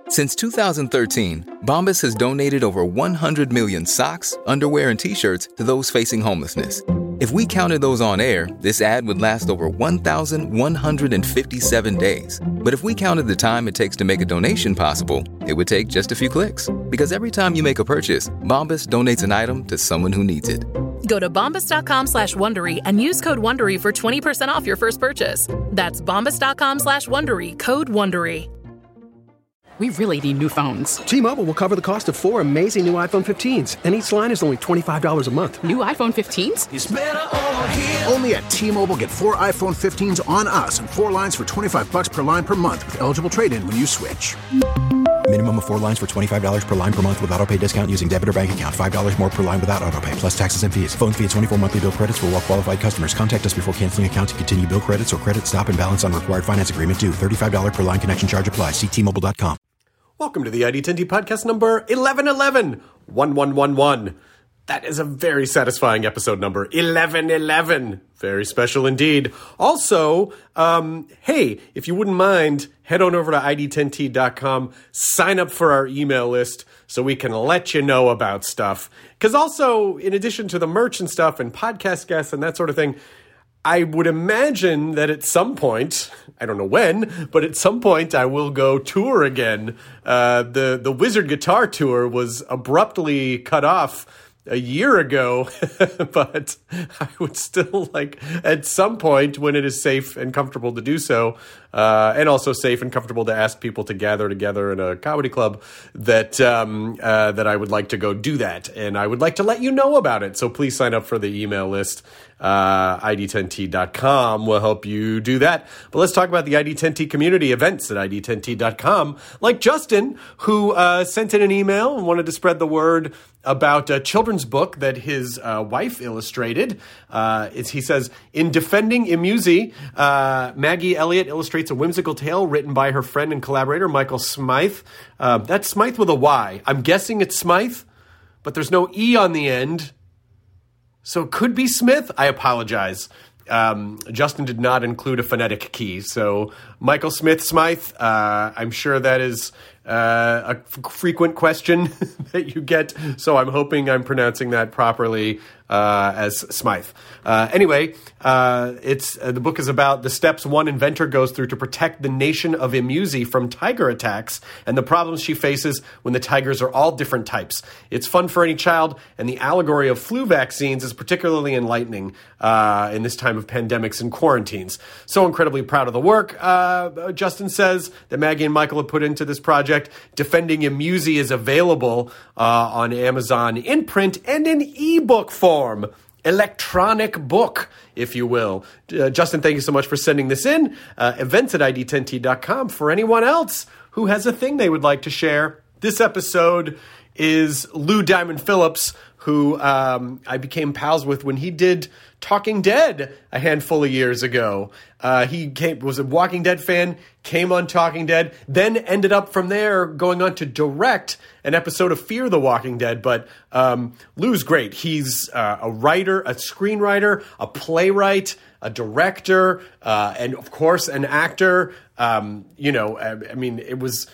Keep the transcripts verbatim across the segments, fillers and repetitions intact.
Since two thousand thirteen, Bombas has donated over one hundred million socks, underwear, and T-shirts to those facing homelessness. If we counted those on air, this ad would last over one thousand one hundred fifty-seven days. But if we counted the time it takes to make a donation possible, it would take just a few clicks. Because every time you make a purchase, Bombas donates an item to someone who needs it. Go to bombas.com slash Wondery and use code Wondery for twenty percent off your first purchase. That's bombas.com slash Wondery, code Wondery. We really need new phones. T-Mobile will cover the cost of four amazing new iPhone fifteens, and each line is only twenty-five dollars a month. New iPhone fifteens? It's better over here. Only at T-Mobile, get four iPhone fifteens on us and four lines for twenty-five dollars per line per month with eligible trade-in when you switch. Minimum of four lines for twenty-five dollars per line per month with autopay discount using debit or bank account. five dollars more per line without autopay, plus taxes and fees. Phone fee at twenty-four monthly bill credits for well-qualified customers. Contact us before canceling account to continue bill credits or credit stop and balance on required finance agreement due. thirty-five dollars per line connection charge applies. See T Mobile dot com. Welcome to the I D ten T podcast number eleven eleven, one one one one. That is a very satisfying episode number, eleven eleven. Very special indeed. Also, um, hey, if you wouldn't mind, head on over to I D ten T dot com, sign up for our email list so we can let you know about stuff. Because also, in addition to the merch and stuff and podcast guests and that sort of thing, I would imagine that at some point, I don't know when, but at some point I will go tour again. Uh, the, the Wizard Guitar Tour was abruptly cut off a year ago, but I would still like, at some point when it is safe and comfortable to do so, uh, and also safe and comfortable to ask people to gather together in a comedy club, that um, uh, that I would like to go do that. And I would like to let you know about it. So please sign up for the email list. Uh, I D ten T dot com will help you do that. But let's talk about the I D ten T community events at I D ten T dot com. Like Justin, who uh, sent in an email and wanted to spread the word about a children's book that his uh, wife illustrated. Uh, it's, he says, in Defending Imuzi, uh, Maggie Elliott illustrates a whimsical tale written by her friend and collaborator, Michael Smythe. Uh, that's Smythe with a Y. I'm guessing it's Smythe, but there's no E on the end. So it could be Smith. I apologize. Um, Justin did not include a phonetic key. So Michael Smith Smythe, uh, I'm sure that is uh, a f- frequent question that you get. So I'm hoping I'm pronouncing that properly uh, as Smythe. Uh, anyway, uh, it's uh, the book is about the steps one inventor goes through to protect the nation of Imuzi from tiger attacks and the problems she faces when the tigers are all different types. It's fun for any child, and the allegory of flu vaccines is particularly enlightening uh, in this time of pandemics and quarantines. So incredibly proud of the work, uh, Justin says, that Maggie and Michael have put into this project. Defending Imuzi is available uh, on Amazon in print and in ebook form. Electronic book, if you will. Uh, Justin, thank you so much for sending this in. Uh, events at I D ten T dot com. For anyone else who has a thing they would like to share, this episode is Lou Diamond Phillips, who um, I became pals with when he did Talking Dead a handful of years ago. Uh, he came, was a Walking Dead fan, came on Talking Dead, then ended up from there going on to direct an episode of Fear the Walking Dead. But um, Lou's great. He's uh, a writer, a screenwriter, a playwright, a director, uh, and of course an actor. Um, you know, I, I mean, it was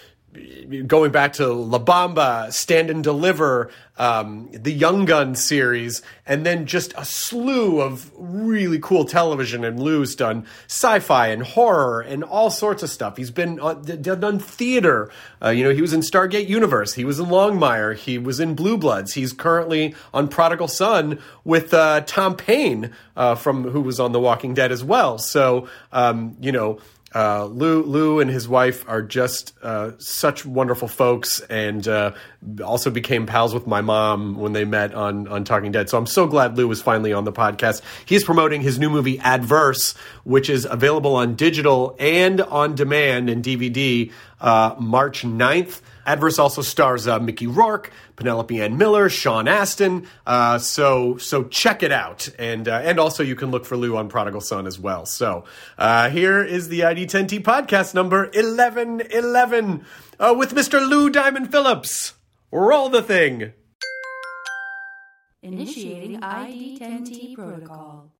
going back to La Bamba, Stand and Deliver, um, the Young Guns series, and then just a slew of really cool television. And Lou's done sci-fi and horror and all sorts of stuff. He's been uh, done theater. Uh, you know, he was in Stargate Universe. He was in Longmire. He was in Blue Bloods. He's currently on Prodigal Son with uh, Tom Paine, uh, from who was on The Walking Dead as well. So, um, you know, Uh, Lou, Lou and his wife are just uh, such wonderful folks, and uh, also became pals with my mom when they met on, on Talking Dead. So I'm so glad Lou was finally on the podcast. He's promoting his new movie Adverse, which is available on digital and on demand and D V D uh, March ninth. Adverse also stars uh, Mickey Rourke, Penelope Ann Miller, Sean Astin. Uh, so so check it out. And uh, and also you can look for Lou on Prodigal Son as well. So uh, here is the I D ten T podcast number eleven eleven uh, with Mister Lou Diamond Phillips. Roll the thing. Initiating I D ten T protocol.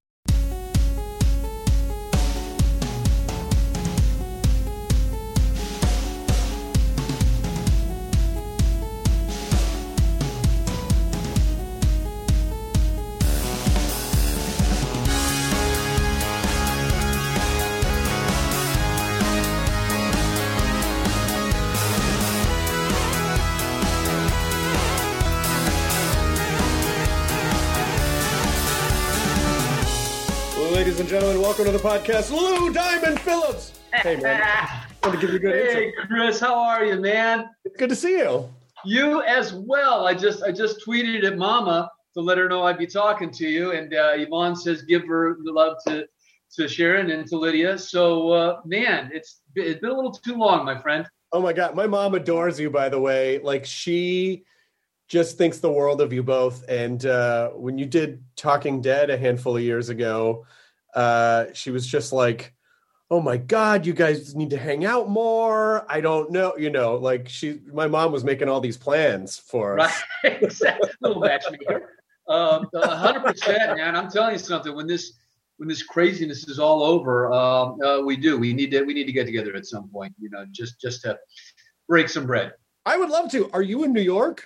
ladies and gentlemen. Welcome to the podcast, Lou Diamond Phillips. Hey, man. I want to give you a good Hey, intro. Chris, how are you, man? It's good to see you. You as well. I just I just tweeted at Mama to let her know I'd be talking to you, and uh, Yvonne says give her the love to to Sharon and to Lydia. So, uh, man, it's it's been a little too long, my friend. Oh, my God. My mom adores you, by the way. Like, she just thinks the world of you both. And uh, when you did Talking Dead a handful of years ago, uh, she was just like, oh, my God, you guys need to hang out more. I don't know. You know, like she, my mom was making all these plans for us. Right, exactly. Little matchmaker. Um, one hundred percent, man. I'm telling you something. When this when this craziness is all over, um, uh, we do. We need to we need to get together at some point. You know, just just to break some bread. I would love to. Are you in New York?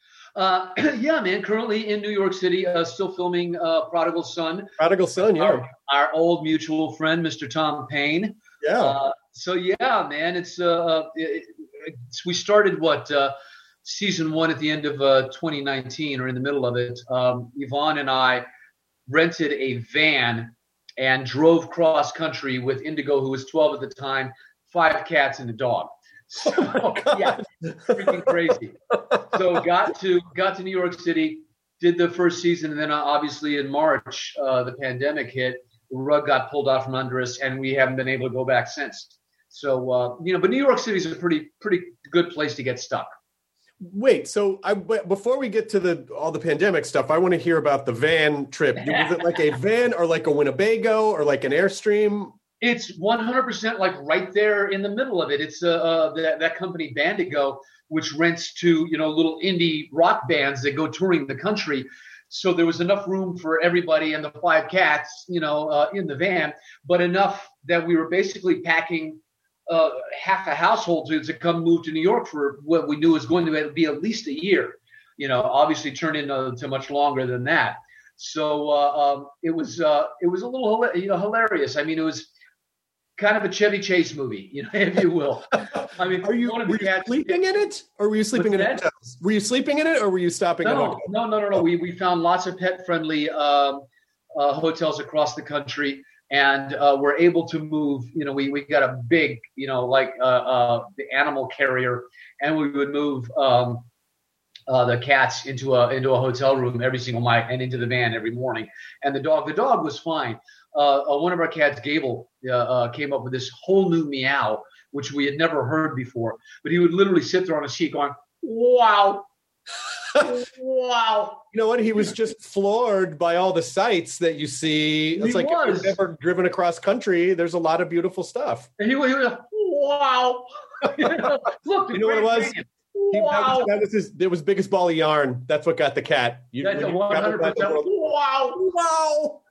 Uh, yeah, man. Currently in New York City, uh, still filming uh, Prodigal Son. Prodigal Son, yeah. Our, our old mutual friend, Mister Tom Payne. Yeah. Uh, so yeah, man. It's uh, it, it, we started what uh, season one at the end of uh, twenty nineteen, or in the middle of it. Um, Yvonne and I rented a van and drove cross country with Indigo, who was twelve at the time, five cats and a dog. So, Oh, God. yeah, freaking crazy. So got to got to New York City, did the first season, and then uh, obviously in March, uh, the pandemic hit. The rug got pulled out from under us, and we haven't been able to go back since. So uh, you know, but New York City is a pretty pretty good place to get stuck. Wait, so I, but before we get to the all the pandemic stuff, I want to hear about the van trip. Was it like a van or like a Winnebago or like an Airstream? It's one hundred percent like right there in the middle of it. It's uh, uh that, that company Bandigo, which rents to, you know, little indie rock bands that go touring the country. So there was enough room for everybody and the five cats, you know, uh, in the van, but enough that we were basically packing uh, half a household to, to come move to New York for what we knew was going to be at least a year. You know, obviously turned into to much longer than that. So uh, um, it was uh, it was a little you know hilarious. I mean, it was kind of a Chevy Chase movie, you know, if you will. I mean, Are you, one of were the you cats, sleeping in it, or were you sleeping What's in that? hotels? Were you sleeping in it, or were you stopping at No, hotels? no, no, no, no. We we found lots of pet-friendly um, uh, hotels across the country, and uh, we're able to move. You know, we we got a big, you know, like uh, uh, the animal carrier, and we would move um, uh, the cats into a into a hotel room every single night, and into the van every morning. And the dog, the dog was fine. Uh, uh, one of our cats, Gable, uh, uh, came up with this whole new meow, which we had never heard before. But he would literally sit there on his seat going, wow, wow. You know what? He was just floored by all the sights that you see. It's He like if was. you've never driven across country, there's a lot of beautiful stuff. And he, was- he was like, wow. You know, look, the You know what it Grand was? Canyon. He, that Wow. was, that was his, it was biggest ball of yarn. That's what got the cat. You, That's when a you one hundred travel around the percent world- wow. Wow.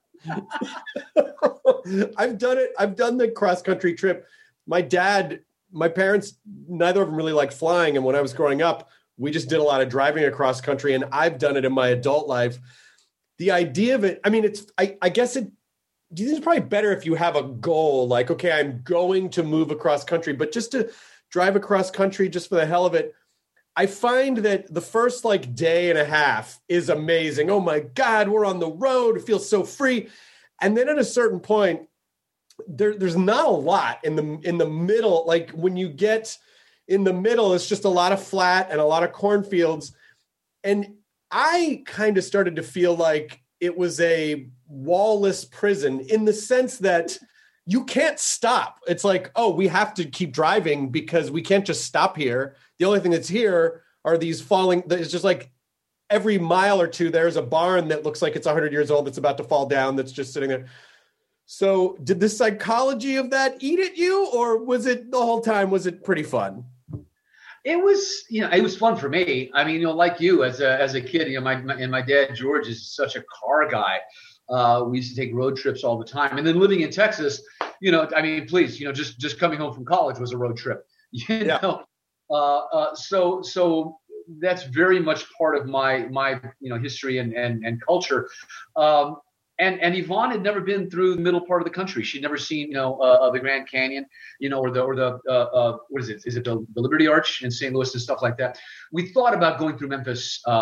I've done it. I've done the cross country trip. My dad, my parents, neither of them really liked flying. And when I was growing up, we just did a lot of driving across country. And I've done it in my adult life. The idea of it, I mean, it's, I, I guess it, do you think it's probably better if you have a goal, like, okay, I'm going to move across country, but just to drive across country just for the hell of it, I find that the first like day and a half is amazing. Oh my God, we're on the road. It feels so free. And then at a certain point, there, there's not a lot in the in the middle. Like when you get in the middle, it's just a lot of flat and a lot of cornfields. And I kind of started to feel like it was a wall-less prison in the sense that you can't stop. It's like, oh, we have to keep driving because we can't just stop here. The only thing that's here are these falling. It's just like every mile or two, there's a barn that looks like it's one hundred years old that's about to fall down that's just sitting there. So did the psychology of that eat at you, or was it the whole time, was it pretty fun? It was, you know, it was fun for me. I mean, you know, like you as a as a kid, you know, my, my and my dad George is such a car guy. Uh, we used to take road trips all the time, and then living in Texas, you know, I mean, please, you know, just just coming home from college was a road trip. You Yeah. know, uh, uh, so so that's very much part of my my you know history and and and culture. Um, And and Yvonne had never been through the middle part of the country. She'd never seen, you know, uh, uh, the Grand Canyon, you know, or the or the uh, uh, what is it? Is it the, the Liberty Arch in Saint Louis and stuff like that? We thought about going through Memphis um,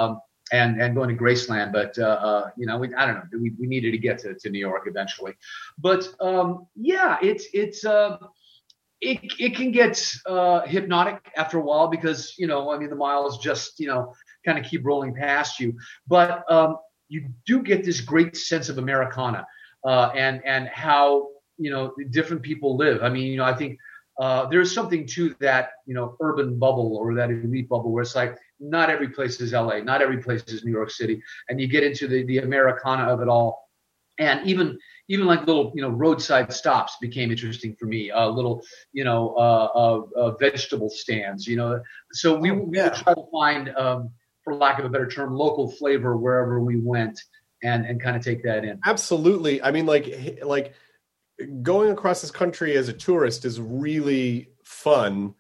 and and going to Graceland. But uh, uh, you know, we, I don't know. We, we needed to get to, to New York eventually. But um, yeah, it's it's uh, it it can get uh, hypnotic after a while because you know, I mean, the miles just you know kind of keep rolling past you. But um, you do get this great sense of Americana uh, and and how you know different people live. I mean, you know, I think. Uh, there's something to that, you know, urban bubble or that elite bubble where it's like not every place is L A, not every place is New York City, and you get into the the Americana of it all, and even even like little you know roadside stops became interesting for me. Uh, little you know uh, uh, uh, vegetable stands, you know. So we, we would try to find, um, for lack of a better term, local flavor wherever we went, and and kind of take that in. Absolutely. I mean, like like. Going across this country as a tourist is really fun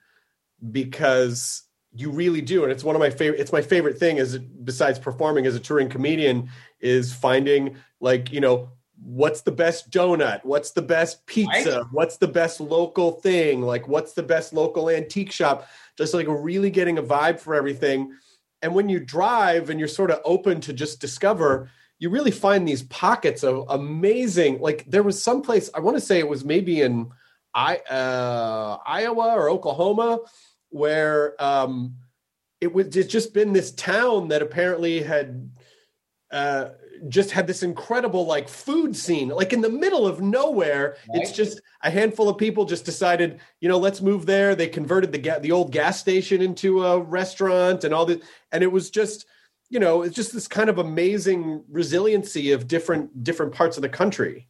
because you really do. And it's one of my favorite, it's my favorite thing is besides performing as a touring comedian is finding like, you know, what's the best donut? What's the best pizza? Right. What's the best local thing? Like what's the best local antique shop? Just like really getting a vibe for everything. And when you drive and you're sort of open to just discover, you really find these pockets of amazing, like there was some place, I want to say it was maybe in I, uh, Iowa or Oklahoma, where um, it was it's just been this town that apparently had uh, just had this incredible like food scene, like in the middle of nowhere. Right. It's just a handful of people just decided, you know, let's move there. They converted the ga- the old gas station into a restaurant and all that. And it was just, you know, it's just this kind of amazing resiliency of different different parts of the country.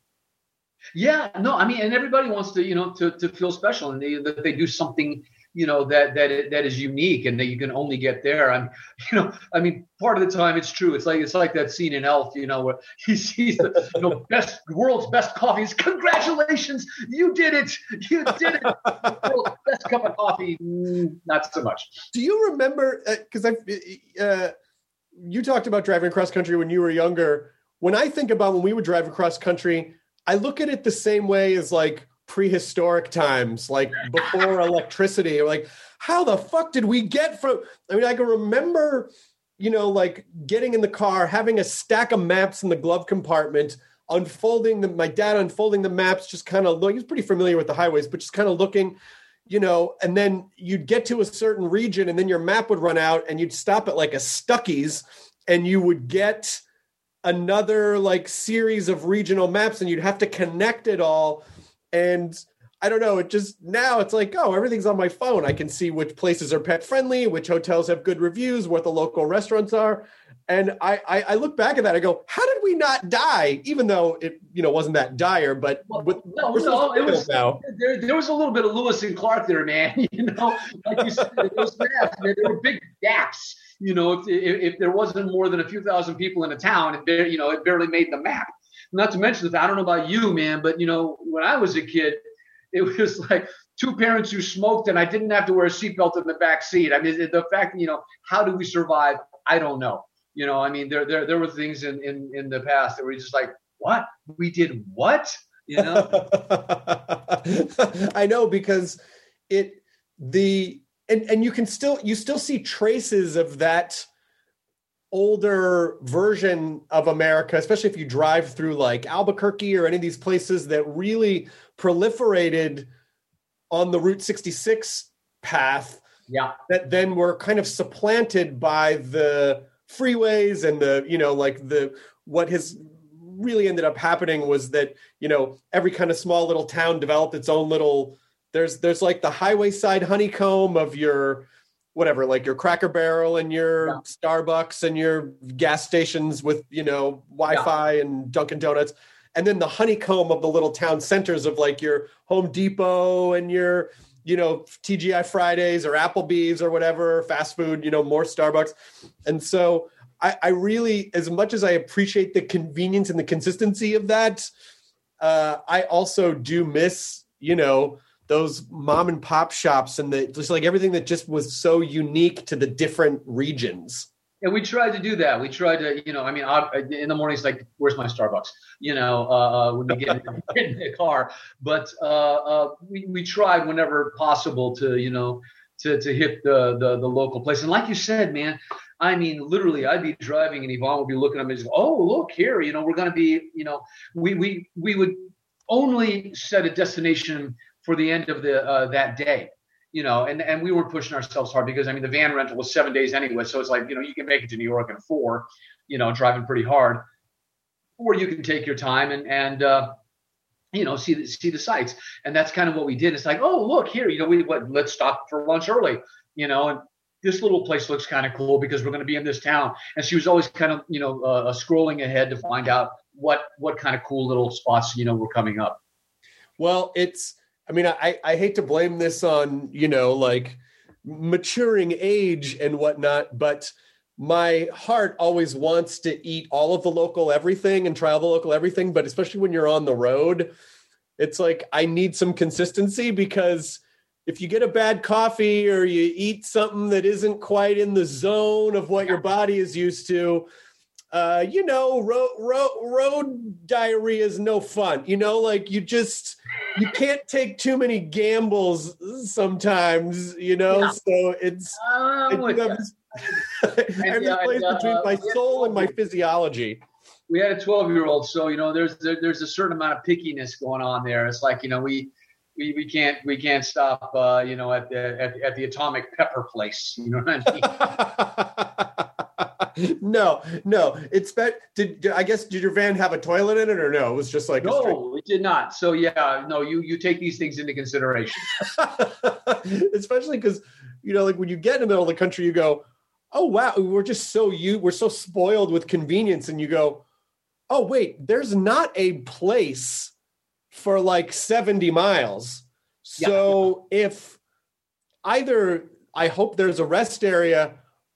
Yeah, no, I mean, and everybody wants to, you know, to to feel special, and they that they do something, you know, that that that is unique, and that you can only get there. I'm, you know, I mean, part of the time it's true. It's like it's like that scene in Elf, you know, where he sees the you know best world's best coffee. He's, congratulations, you did it, you did it. World's best cup of coffee, mm, not so much. Do you remember? Because uh, I. Uh, You talked about driving across country when you were younger. When I think about when we would drive across country, I look at it the same way as like prehistoric times, like before electricity. Like, how the fuck did we get from? I mean, I can remember, you know, like getting in the car, having a stack of maps in the glove compartment, unfolding the, my dad unfolding the maps, just kind of look. He was pretty familiar with the highways, but just kind of looking. You know, and then you'd get to a certain region and then your map would run out and you'd stop at like a Stuckey's and you would get another like series of regional maps and you'd have to connect it all. And I don't know, it just now it's like, oh, everything's on my phone. I can see which places are pet friendly, which hotels have good reviews, what the local restaurants are. And I, I, I look back at that, I go, how did we not die? Even though it, you know, wasn't that dire, but well, with, no, no, it was, now. There, there was a little bit of Lewis and Clark there, man. You know, like you said, those maps, man, there were big gaps. You know, if, if if there wasn't more than a few thousand people in a town, it barely, you know, it barely made the map. Not to mention that I don't know about you, man, but you know, when I was a kid, it was like two parents who smoked, and I didn't have to wear a seatbelt in the back seat. I mean, the fact, you know, how do we survive? I don't know. You know, I mean, there there there were things in, in, in the past that were just like, what? We did what? You know? I know, because it the and, and you can still you still see traces of that older version of America, especially if you drive through like Albuquerque or any of these places that really proliferated on the Route sixty-six path. Yeah. That then were kind of supplanted by the freeways and the, you know, like the, what has really ended up happening was that, you know, every kind of small little town developed its own little, there's, there's like the highway side honeycomb of your, whatever, like your Cracker Barrel and your yeah. Starbucks and your gas stations with, you know, Wi-Fi yeah. and Dunkin' Donuts. And then the honeycomb of the little town centers of like your Home Depot and your, you know, T G I Fridays or Applebee's or whatever, fast food, you know, more Starbucks. And so I, I really, as much as I appreciate the convenience and the consistency of that, uh, I also do miss, you know, those mom and pop shops and the, just like everything that just was so unique to the different regions. And we tried to do that. We tried to, you know, I mean, in the mornings, like, where's my Starbucks? You know, uh, when we get in, get in the car. But uh, uh, we, we tried whenever possible to, you know, to, to hit the, the the local place. And like you said, man, I mean, literally, I'd be driving and Yvonne would be looking at me and go, oh, look here, you know, we're going to be, you know, we we we would only set a destination for the end of the uh, that day, you know, and, and we weren't pushing ourselves hard because, I mean, the van rental was seven days anyway. So it's like, you know, you can make it to New York in four, you know, driving pretty hard, or you can take your time and, and uh, you know, see the, see the sights. And that's kind of what we did. It's like, oh, look here, you know, we what, let's stop for lunch early, you know, and this little place looks kind of cool because we're going to be in this town. And she was always kind of, you know, uh, scrolling ahead to find out what what kind of cool little spots, you know, were coming up. Well, it's, I mean, I, I hate to blame this on, you know, like maturing age and whatnot, but my heart always wants to eat all of the local everything and try all the local everything. But especially when you're on the road, it's like, I need some consistency, because if you get a bad coffee or you eat something that isn't quite in the zone of what your body is used to, uh, you know, road, road, road diarrhea is no fun. You know, like you just, you can't take too many gambles sometimes, you know, yeah. So it's, um, I have this, I have this place uh, between my soul and my physiology. We had a twelve-year-old, so, you know, there's there, there's a certain amount of pickiness going on there. It's like, you know, we, We, we can't we can't stop uh, you know at the at, at the Atomic Pepper place, you know what I mean? no no it's that did, did I guess did your van have a toilet in it, or no, it was just like no it did not. So yeah, no, you you take these things into consideration. Especially because, you know, like when you get in the middle of the country, you go, oh wow, we're just so you we're so spoiled with convenience, and you go, oh wait, there's not a place for like seventy miles. So yeah. If either I hope there's a rest area,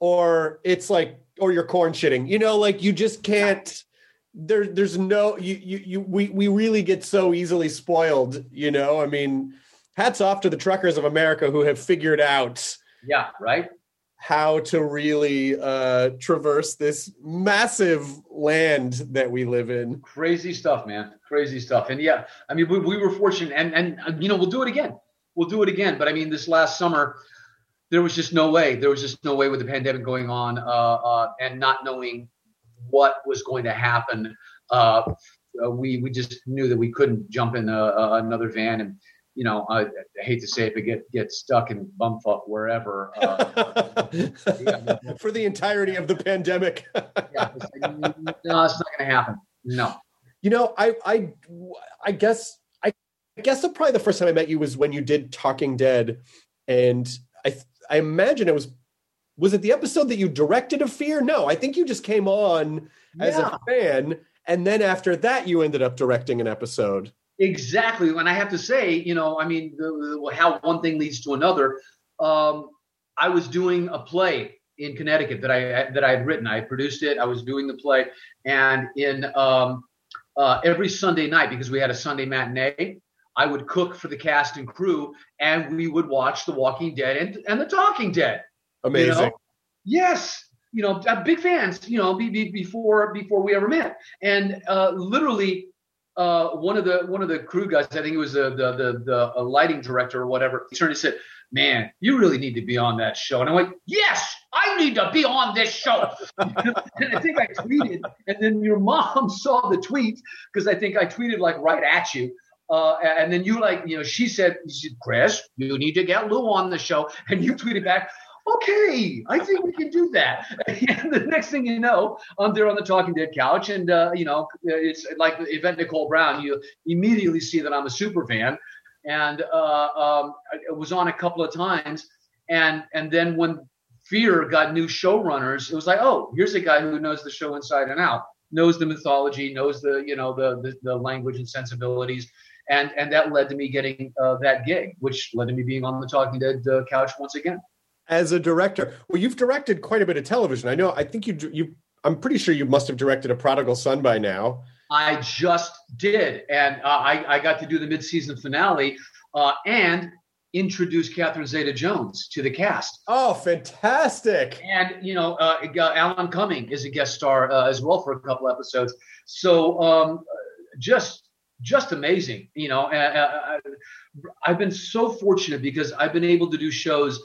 or it's like, or you're corn shitting, you know, like you just can't, there, there's no, you, you, you, we, we really get so easily spoiled, you know, I mean, hats off to the truckers of America who have figured out. Yeah. Right. How to really uh, traverse this massive land that we live in. Crazy stuff, man. Crazy stuff. And yeah, I mean, we, we were fortunate, and, and, you know, we'll do it again. We'll do it again. But I mean, this last summer, there was just no way. There was just no way with the pandemic going on uh, uh, and not knowing what was going to happen. Uh, we, we just knew that we couldn't jump in a, a, another van and, you know, I, I hate to say it, but get get stuck in bumfuck wherever uh, yeah, for the entirety of the pandemic. Yeah, it's like, no, it's not going to happen. No. You know, I I I guess I guess the, probably the first time I met you was when you did Talking Dead, and I I imagine it was was it the episode that you directed of Fear? No, I think you just came on yeah. as a fan, and then after that you ended up directing an episode. Exactly. And I have to say, you know, I mean, the, the, how one thing leads to another. Um, I was doing a play in Connecticut that I that I had written. I produced it. I was doing the play, and in um, uh, every Sunday night, because we had a Sunday matinee, I would cook for the cast and crew, and we would watch The Walking Dead and, and The Talking Dead. Amazing. You know? Yes. You know, big fans. You know, be, be, before before we ever met, and uh, literally. Uh, one of the one of the crew guys, I think it was the the the, the a lighting director or whatever, he turned and said, "Man, you really need to be on that show." And I'm like, "Yes, I need to be on this show." And I think I tweeted, and then your mom saw the tweet because I think I tweeted like right at you. Uh, and then you like, you know, she said, she said, "Chris, you need to get Lou on the show," and you tweeted back, "Okay, I think we can do that." And the next thing you know, I'm there on the Talking Dead couch, and uh, you know, it's like Yvette Nicole Brown. You immediately see that I'm a super fan, and uh, um, I was on a couple of times, and and then when Fear got new showrunners, it was like, oh, here's a guy who knows the show inside and out, knows the mythology, knows the you know the the, the language and sensibilities. And and that led to me getting uh, that gig, which led to me being on the Talking Dead uh, couch once again. As a director, well, you've directed quite a bit of television. I know. I think you you. I'm pretty sure you must have directed A Prodigal Son by now. I just did, and uh, I I got to do the mid-season finale uh, and introduce Catherine Zeta-Jones to the cast. Oh, fantastic! And you know, uh, Alan Cumming is a guest star uh, as well for a couple episodes. So um, just. Just amazing, you know. Uh, uh, I've been so fortunate because I've been able to do shows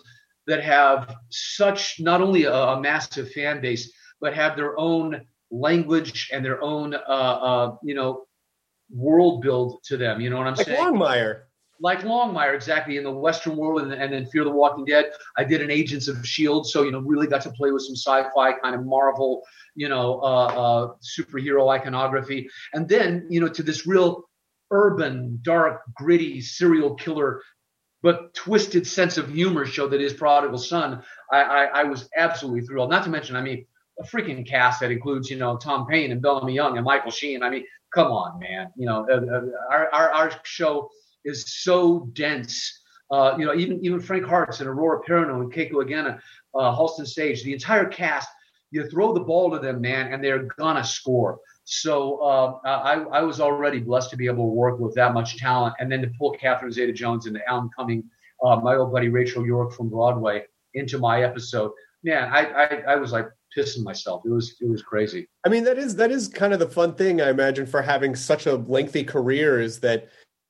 that have such not only a, a massive fan base, but have their own language and their own, uh, uh, you know, world build to them. You know what I'm like saying? Longmire. Like Longmire, exactly, in the Western world, and, and then Fear the Walking Dead. I did an Agents of S H I E L D, so, you know, really got to play with some sci-fi kind of Marvel, you know, uh, uh, superhero iconography. And then, you know, to this real urban, dark, gritty, serial killer, but twisted sense of humor show that is Prodigal Son. I, I, I was absolutely thrilled. Not to mention, I mean, a freaking cast that includes, you know, Tom Payne and Bellamy Young and Michael Sheen. I mean, come on, man. You know, uh, our, our, our show is so dense. Uh, you know, even even Frank Hartz and Aurora Perrineau and Keiko Agena, uh, Halston Sage, the entire cast, you throw the ball to them, man, and they're gonna score. So uh, I, I was already blessed to be able to work with that much talent, and then to pull Catherine Zeta-Jones and the oncoming, uh, my old buddy Rachel York from Broadway into my episode. Man, I, I I was like pissing myself. It was it was crazy. I mean, that is that is kind of the fun thing, I imagine, for having such a lengthy career, is that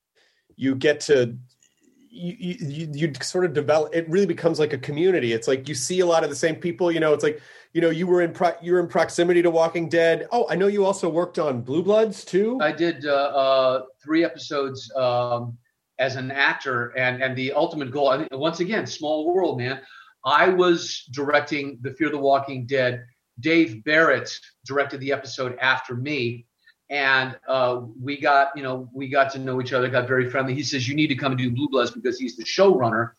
you get to you, you you sort of develop. It really becomes like a community. It's like you see a lot of the same people. You know, it's like, you know, you were in pro, you were in proximity to Walking Dead. Oh, I know you also worked on Blue Bloods too. I did uh, uh, three episodes um, as an actor, and and the ultimate goal. I mean, once again, small world, man. I was directing the Fear the Walking Dead. Dave Barrett directed the episode after me. And uh, we got, you know, we got to know each other, got very friendly. He says, you need to come and do Blue Bloods because he's the showrunner.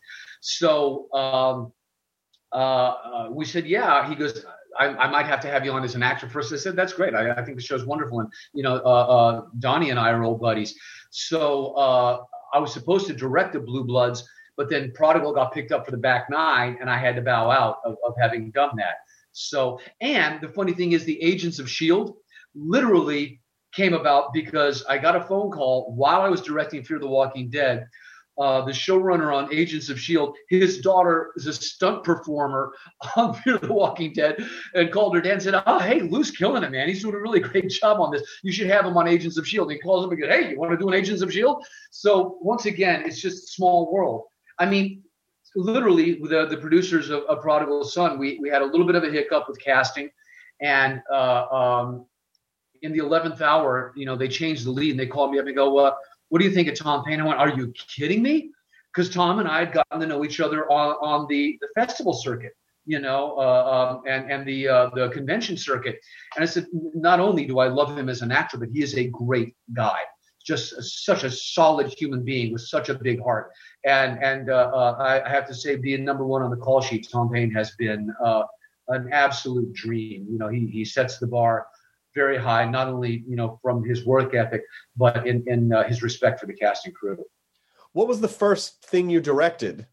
So um, uh, uh, we said, yeah. He goes, I, I might have to have you on as an actor first. I said, that's great. I, I think the show's wonderful. And, you know, uh, uh, Donnie and I are old buddies. So uh, I was supposed to direct the Blue Bloods, but then Prodigal got picked up for the back nine, and I had to bow out of, of having done that. So, and the funny thing is, the Agents of S H I E L D literally came about because I got a phone call while I was directing Fear the Walking Dead. Uh, the showrunner on Agents of S H I E L D, his daughter is a stunt performer on Fear the Walking Dead, and called her dad and said, oh, hey, Lou's killing it, man. He's doing a really great job on this. You should have him on Agents of S H I E L D. And he calls him and goes, hey, you want to do an Agents of S H I E L D? So once again, it's just a small world. I mean, literally, the, the producers of, of Prodigal Son, we, we had a little bit of a hiccup with casting, and uh, um, in the eleventh hour, you know, they changed the lead, and they called me up and go, uh, what do you think of Tom Payne? I went, are you kidding me? Because Tom and I had gotten to know each other on, on the, the festival circuit, you know, uh, um, and, and the uh, the convention circuit. And I said, not only do I love him as an actor, but he is a great guy. Just a, such a solid human being with such a big heart. And and uh, uh, I, I have to say, being number one on the call sheet, Tom Payne has been uh, an absolute dream. You know, he he sets the bar very high, not only, you know, from his work ethic, but in, in uh, his respect for the cast and crew. What was the first thing you directed?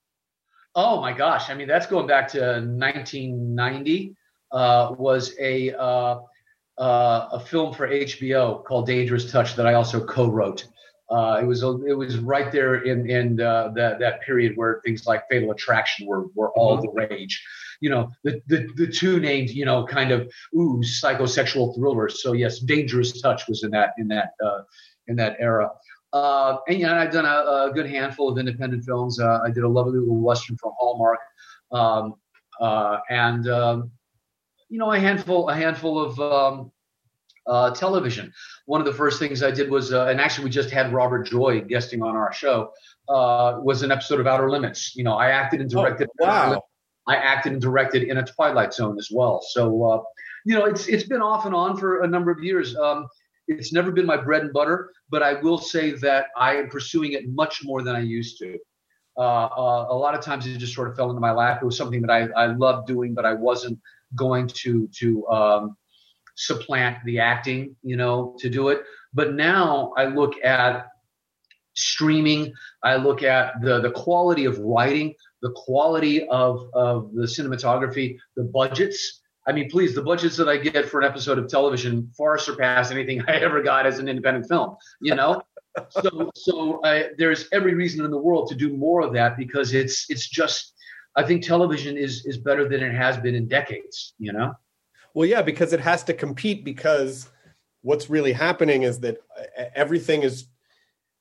Oh my gosh. I mean, that's going back to nineteen ninety, uh, was a, uh, uh, a film for H B O called Dangerous Touch that I also co-wrote. Uh, it was, a, it was right there in, in uh, that, that period where things like Fatal Attraction were, were all mm-hmm. the rage. You know, the, the, the two named, you know, kind of, ooh, psychosexual thrillers. So yes, Dangerous Touch was in that, in that, uh, in that era. Uh, and, you know, I've done a, a good handful of independent films. Uh, I did a lovely little Western for Hallmark. Um, uh, and, um, you know, a handful, a handful of, um, uh, television. One of the first things I did was, uh, and actually we just had Robert Joy guesting on our show, uh, was an episode of Outer Limits. You know, I acted and directed. Oh, wow. I acted and directed in a Twilight Zone as well. So, uh, you know, it's it's been off and on for a number of years. Um, it's never been my bread and butter, but I will say that I am pursuing it much more than I used to. Uh, uh, a lot of times it just sort of fell into my lap. It was something that I, I loved doing, but I wasn't going to to um, supplant the acting, you know, to do it. But now I look at streaming. I look at the the quality of writing, the quality of, of the cinematography, the budgets. I mean, please, the budgets that I get for an episode of television far surpass anything I ever got as an independent film, you know? so so uh, there's every reason in the world to do more of that, because it's it's just, I think television is is better than it has been in decades, you know? Well, yeah, because it has to compete, because what's really happening is that everything is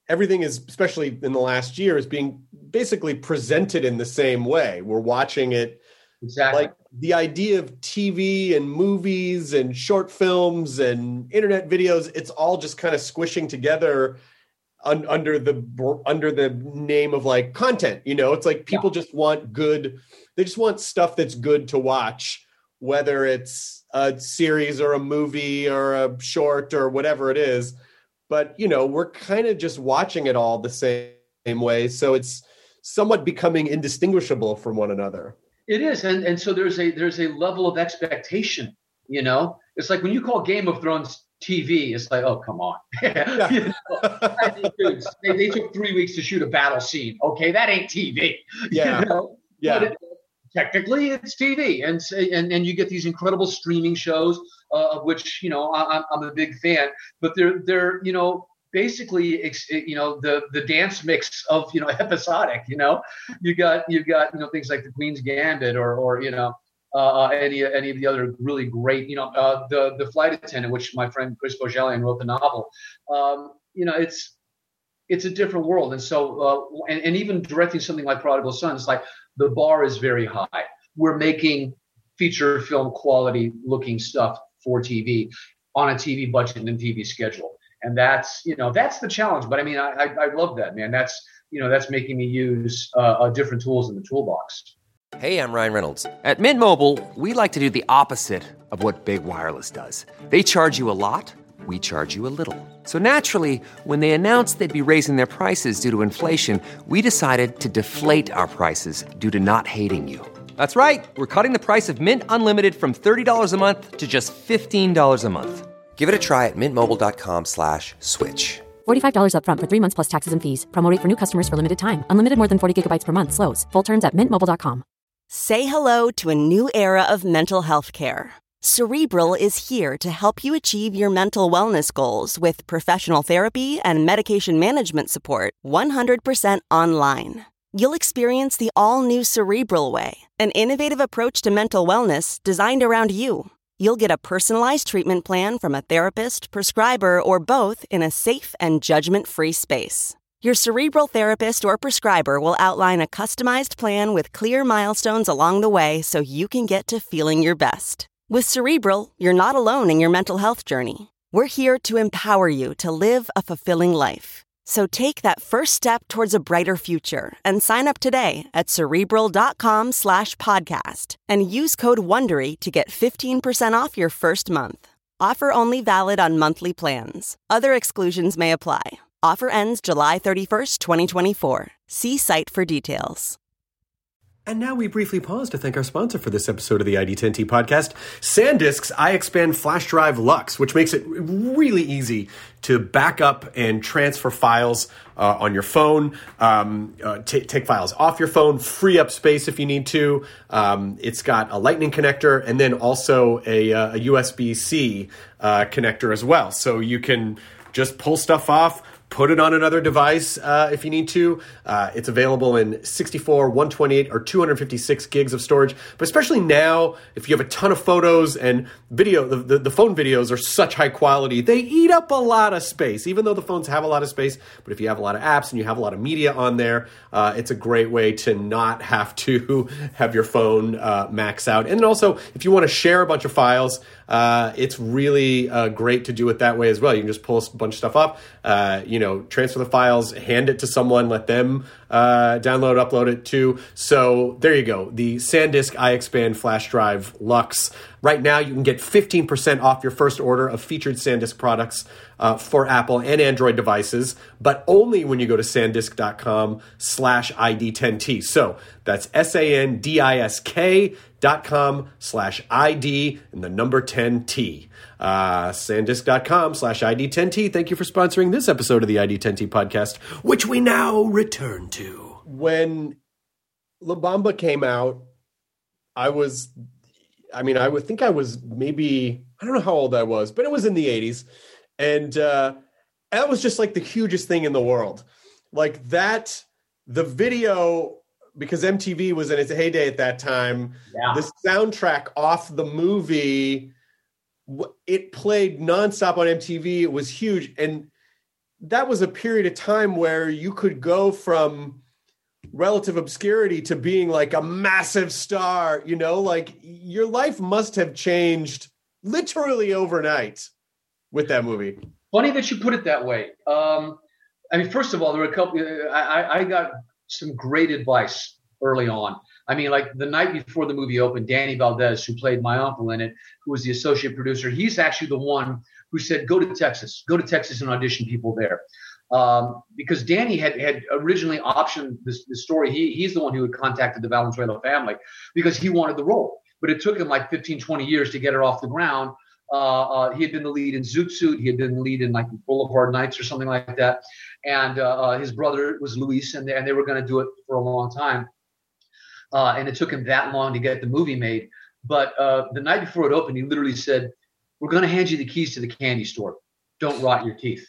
everything is, especially in the last year, is being basically presented in the same way. We're watching it. Exactly. Like the idea of T V and movies and short films and internet videos, it's all just kind of squishing together un- under the under the name of like content. You know, it's like people yeah. just want good. They just want stuff that's good to watch, whether it's a series or a movie or a short or whatever it is. But, you know, we're kind of just watching it all the same, same way. So it's somewhat becoming indistinguishable from one another. It is, and and so there's a there's a level of expectation. You know, it's like when you call Game of Thrones T V, it's like, oh, come on. Yeah. You know? I mean, dudes, they, they took three weeks to shoot a battle scene. Okay, that ain't T V. Yeah, you know? yeah. But it, technically, it's T V, and and and you get these incredible streaming shows, uh, of which you know I, I'm a big fan. But they're they're you know. basically, you know, the the dance mix of, you know, episodic, you know, you got you got, you know, things like the Queen's Gambit or, or you know, uh, any any of the other really great, you know, uh, the the Flight Attendant, which my friend Chris Bohjalian wrote the novel. Um, you know, it's it's a different world. And so uh, and, and even directing something like Prodigal Son, it's like the bar is very high. We're making feature film quality looking stuff for T V on a T V budget and a T V schedule. And that's, you know, that's the challenge. But I mean, I, I, I love that, man. That's, you know, that's making me use uh, uh, different tools in the toolbox. Hey, I'm Ryan Reynolds. At Mint Mobile, we like to do the opposite of what Big Wireless does. They charge you a lot. We charge you a little. So naturally, when they announced they'd be raising their prices due to inflation, we decided to deflate our prices due to not hating you. That's right. We're cutting the price of Mint Unlimited from thirty dollars a month to just fifteen dollars a month. Give it a try at mintmobile.com slash switch. forty-five dollars up front for three months plus taxes and fees. Promo rate for new customers for limited time. Unlimited more than forty gigabytes per month. Slows full terms at mint mobile dot com. Say hello to a new era of mental health care. Cerebral is here to help you achieve your mental wellness goals with professional therapy and medication management support one hundred percent online. You'll experience the all-new Cerebral Way, an innovative approach to mental wellness designed around you. You'll get a personalized treatment plan from a therapist, prescriber, or both in a safe and judgment-free space. Your Cerebral therapist or prescriber will outline a customized plan with clear milestones along the way so you can get to feeling your best. With Cerebral, you're not alone in your mental health journey. We're here to empower you to live a fulfilling life. So take that first step towards a brighter future and sign up today at Cerebral.com slash podcast and use code WONDERY to get fifteen percent off your first month. Offer only valid on monthly plans. Other exclusions may apply. Offer ends July thirty-first, twenty twenty-four. See site for details. And now we briefly pause to thank our sponsor for this episode of the I D ten T podcast, SanDisk's iXpand Flash Drive Lux, which makes it really easy to back up and transfer files uh, on your phone, um, uh, t- take files off your phone, free up space if you need to. Um, it's got a Lightning connector and then also a, uh, a U S B-C uh, connector as well. So you can just pull stuff off, put it on another device uh, if you need to. Uh, it's available in sixty-four, one twenty-eight, or two fifty-six gigs of storage. But especially now, if you have a ton of photos and video, the, the, the phone videos are such high quality, they eat up a lot of space, even though the phones have a lot of space. But if you have a lot of apps and you have a lot of media on there, uh, it's a great way to not have to have your phone uh, max out. And then also, if you want to share a bunch of files, uh, it's really uh, great to do it that way as well. You can just pull a bunch of stuff up, uh, you know, transfer the files, hand it to someone, let them uh, download, upload it too. So there you go. The SanDisk iXpand Flash Drive Lux. Right now, you can get fifteen percent off your first order of featured SanDisk products uh, for Apple and Android devices, but only when you go to sandisk.com slash ID10T. So that's S-A-N-D-I-S-K dot com slash ID and the number ten T. Uh, sandisk.com slash ID10T. Thank you for sponsoring this episode of the I D ten T podcast, which we now return to. When La Bamba came out, I was, I mean, I would think I was maybe, I don't know how old I was, but it was in the eighties. And uh, that was just like the hugest thing in the world. Like that, the video, because M T V was in its heyday at that time, yeah. The soundtrack off the movie, it played nonstop on M T V. It was huge. And that was a period of time where you could go from relative obscurity to being like a massive star, you know, like your life must have changed literally overnight with that movie. Funny that you put it that way. Um, I mean, first of all, there were a couple, I, I got some great advice early on. I mean, like the night before the movie opened, Danny Valdez, who played my uncle in it, who was the associate producer, he's actually the one who said, go to Texas, go to Texas and audition people there. Um, because Danny had, had originally optioned this, this story. He, he's the one who had contacted the Valenzuela family because he wanted the role. But it took him like fifteen, twenty years to get it off the ground. Uh, uh, he had been the lead in Zoot Suit. He had been the lead in like Boulevard Nights or something like that. And uh, uh, his brother was Luis, and they, and they were going to do it for a long time. Uh, and it took him that long to get the movie made. But uh, the night before it opened, he literally said, we're going to hand you the keys to the candy store. Don't rot your teeth.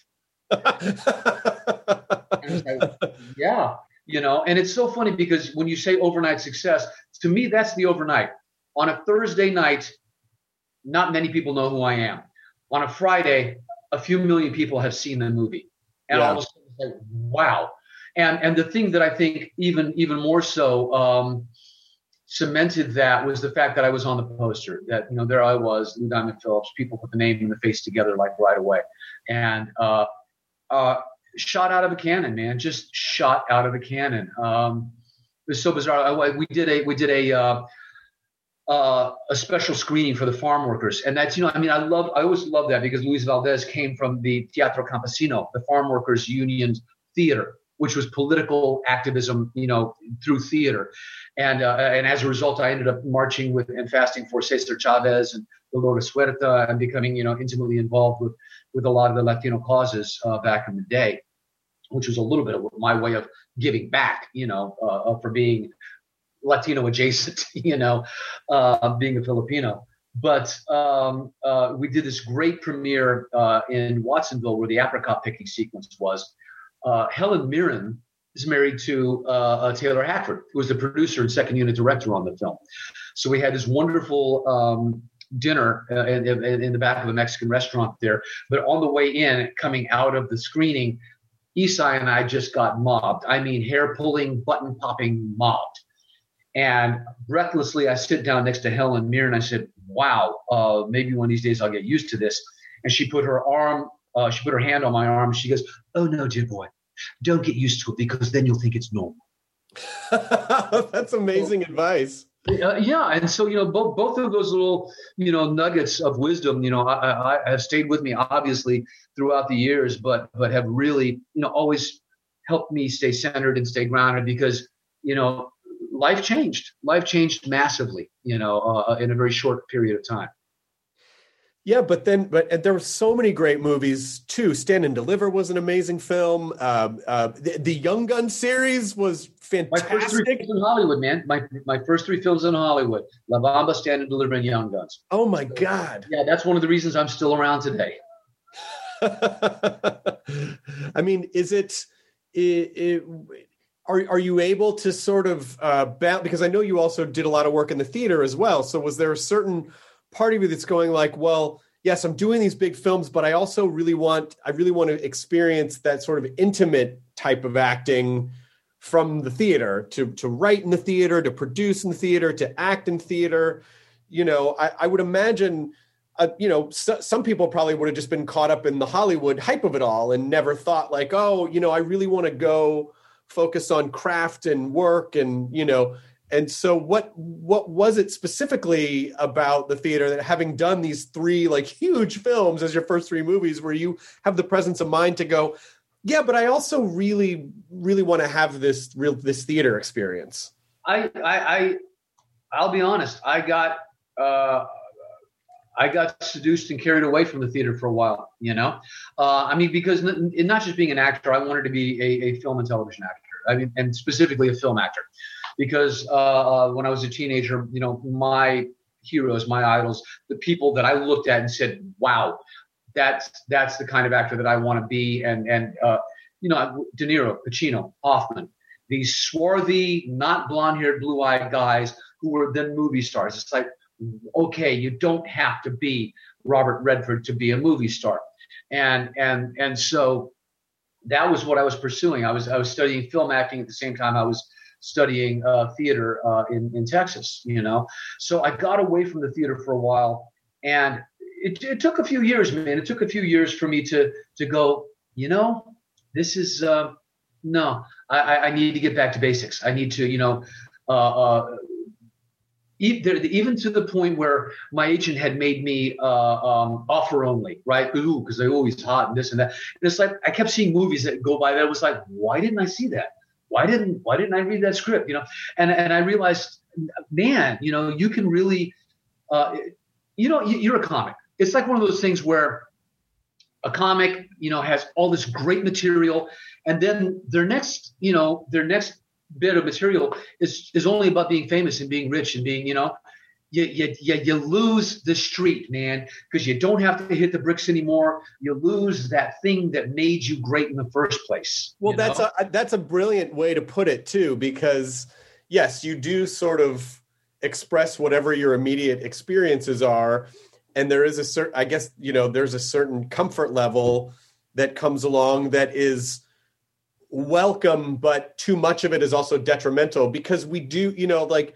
Like, yeah, you know, and it's so funny because when you say overnight success, to me, that's the overnight. On a Thursday night, not many people know who I am. On a Friday, a few million people have seen the movie. And yeah. all of a sudden it's like, wow. And and the thing that I think even even more so um, cemented that was the fact that I was on the poster. That, you know, there I was, Lou Diamond Phillips, people put the name and the face together like right away. And uh, uh, shot out of a cannon, man, just shot out of a cannon. Um, it was so bizarre. I, we did a, we did a, uh, uh, a special screening for the farm workers. And that's, you know, I mean, I love, I always love that because Luis Valdez came from the Teatro Campesino, the farm workers union theater, which was political activism, you know, through theater. And, uh, and as a result, I ended up marching with and fasting for Cesar Chavez and Dolores Huerta and becoming, you know, intimately involved with, with a lot of the Latino causes uh, back in the day, which was a little bit of my way of giving back, you know, uh, for being Latino adjacent, you know, uh, being a Filipino. But um, uh, we did this great premiere uh, in Watsonville where the apricot picking sequence was. Uh, Helen Mirren is married to uh, uh, Taylor Hackford, who was the producer and second unit director on the film. So we had this wonderful um, dinner uh, in, in, in the back of a Mexican restaurant there. But on the way in, coming out of the screening, Isai and I just got mobbed. I mean, hair pulling, button popping, mobbed. And breathlessly, I sit down next to Helen Mirren. I said, wow, uh, maybe one of these days I'll get used to this. And she put her arm, uh, she put her hand on my arm. And she goes, oh, no, dear boy, don't get used to it because then you'll think it's normal. That's amazing so, advice. Uh, yeah. And so, you know, both, both of those little, you know, nuggets of wisdom, you know, I, I have stayed with me, obviously, throughout the years, but but have really, you know, always helped me stay centered and stay grounded because, you know, life changed. Life changed massively, you know, uh, in a very short period of time. Yeah, but then, but and there were so many great movies too. Stand and Deliver was an amazing film. Uh, uh, the, the Young Gun series was fantastic. My first three films in Hollywood, man. My my first three films in Hollywood: La Bamba, Stand and Deliver, and Young Guns. Oh my God! Yeah, that's one of the reasons I'm still around today. I mean, is it? it, it Are are you able to sort of uh, balance? Because I know you also did a lot of work in the theater as well. So was there a certain part of you that's going like, well, yes, I'm doing these big films, but I also really want, I really want to experience that sort of intimate type of acting from the theater, to to write in the theater, to produce in the theater, to act in theater. You know, I, I would imagine, uh, you know, so, some people probably would have just been caught up in the Hollywood hype of it all and never thought like, oh, you know, I really want to go focus on craft and work and, you know, and so what, what was it specifically about the theater that having done these three like huge films as your first three movies where you have the presence of mind to go, yeah, but I also really, really want to have this real, this theater experience? I, I, I I'll be honest. I got, uh, I got seduced and carried away from the theater for a while, you know? Uh, I mean, because n- not just being an actor, I wanted to be a, a film and television actor. I mean, and specifically a film actor. Because uh, when I was a teenager, you know, my heroes, my idols, the people that I looked at and said, wow, that's that's the kind of actor that I want to be. And, and uh, you know, De Niro, Pacino, Hoffman, these swarthy, not blonde-haired, blue-eyed guys who were then movie stars. It's like, okay, you don't have to be Robert Redford to be a movie star. And and and so that was what I was pursuing. I was I was studying film acting at the same time I was studying uh, theater uh, in in Texas. You know, so I got away from the theater for a while, and it, it took a few years, man. It took a few years for me to to go. You know, this is uh, no. I, I need to get back to basics. I need to, you know, uh, uh, even to the point where my agent had made me uh, um, offer only, right? Ooh, because they're always hot and this and that. And it's like I kept seeing movies that go by that was like, why didn't I see that? Why didn't Why didn't I read that script? You know, and and I realized, man, you know, you can really, uh, you know, you're a comic. It's like one of those things where a comic, you know, has all this great material, and then their next, you know, their next bit of material is is only about being famous and being rich and being, you know, you you you, you lose the street, man, because you don't have to hit the bricks anymore. You lose that thing that made you great in the first place. Well, that's know? a that's a brilliant way to put it too, because yes, you do sort of express whatever your immediate experiences are. And there is a certain, I guess, you know, there's a certain comfort level that comes along that is welcome, but too much of it is also detrimental, because we do, you know, like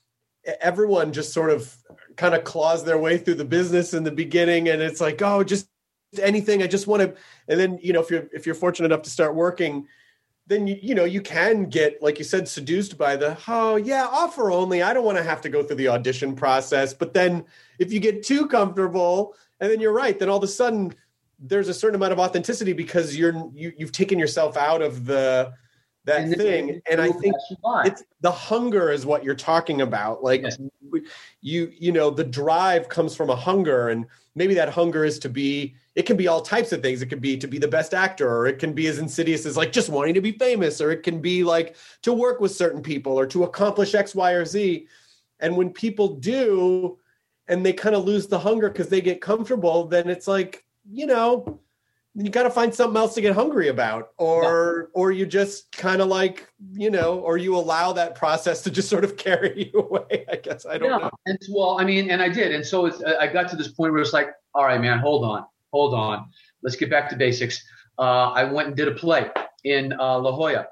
everyone just sort of kind of claws their way through the business in the beginning. And it's like, oh, just anything. I just want to. And then, you know, if you're, if you're fortunate enough to start working, then, you, you know, you can get, like you said, seduced by the, oh yeah, offer only. I don't want to have to go through the audition process. But then if you get too comfortable, and then you're right, then all of a sudden there's a certain amount of authenticity because you're, you, you've taken yourself out of the, that and thing. And I think it's the hunger is what you're talking about. Like yes. you, you know, the drive comes from a hunger, and maybe that hunger is to be, it can be all types of things. It could be to be the best actor, or it can be as insidious as like just wanting to be famous, or it can be like to work with certain people or to accomplish X, Y, or Z. And when people do, and they kind of lose the hunger because they get comfortable, then it's like, you know, you got to find something else to get hungry about, or, yeah. or you just kind of like, you know, or you allow that process to just sort of carry you away. I guess I don't yeah. know. And well, I mean, and I did. And so it's, I got to this point where it's like, all right, man, hold on, hold on. Let's get back to basics. Uh, I went and did a play in uh, La Jolla.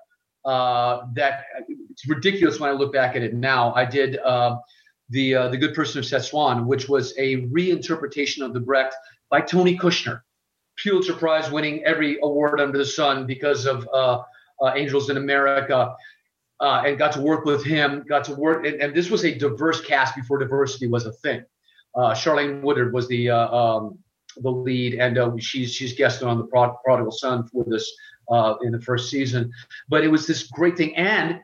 Uh, that it's ridiculous when I look back at it now. I did uh, the uh, the Good Person of Szechuan, which was a reinterpretation of the Brecht by Tony Kushner. Pulitzer Prize winning every award under the sun because of uh, uh, Angels in America, uh, and got to work with him, got to work. And, and this was a diverse cast before diversity was a thing. Uh, Charlene Woodard was the uh, um, the lead, and uh, she's she's guested on the Prod- Prodigal Son with us uh, in the first season. But it was this great thing. And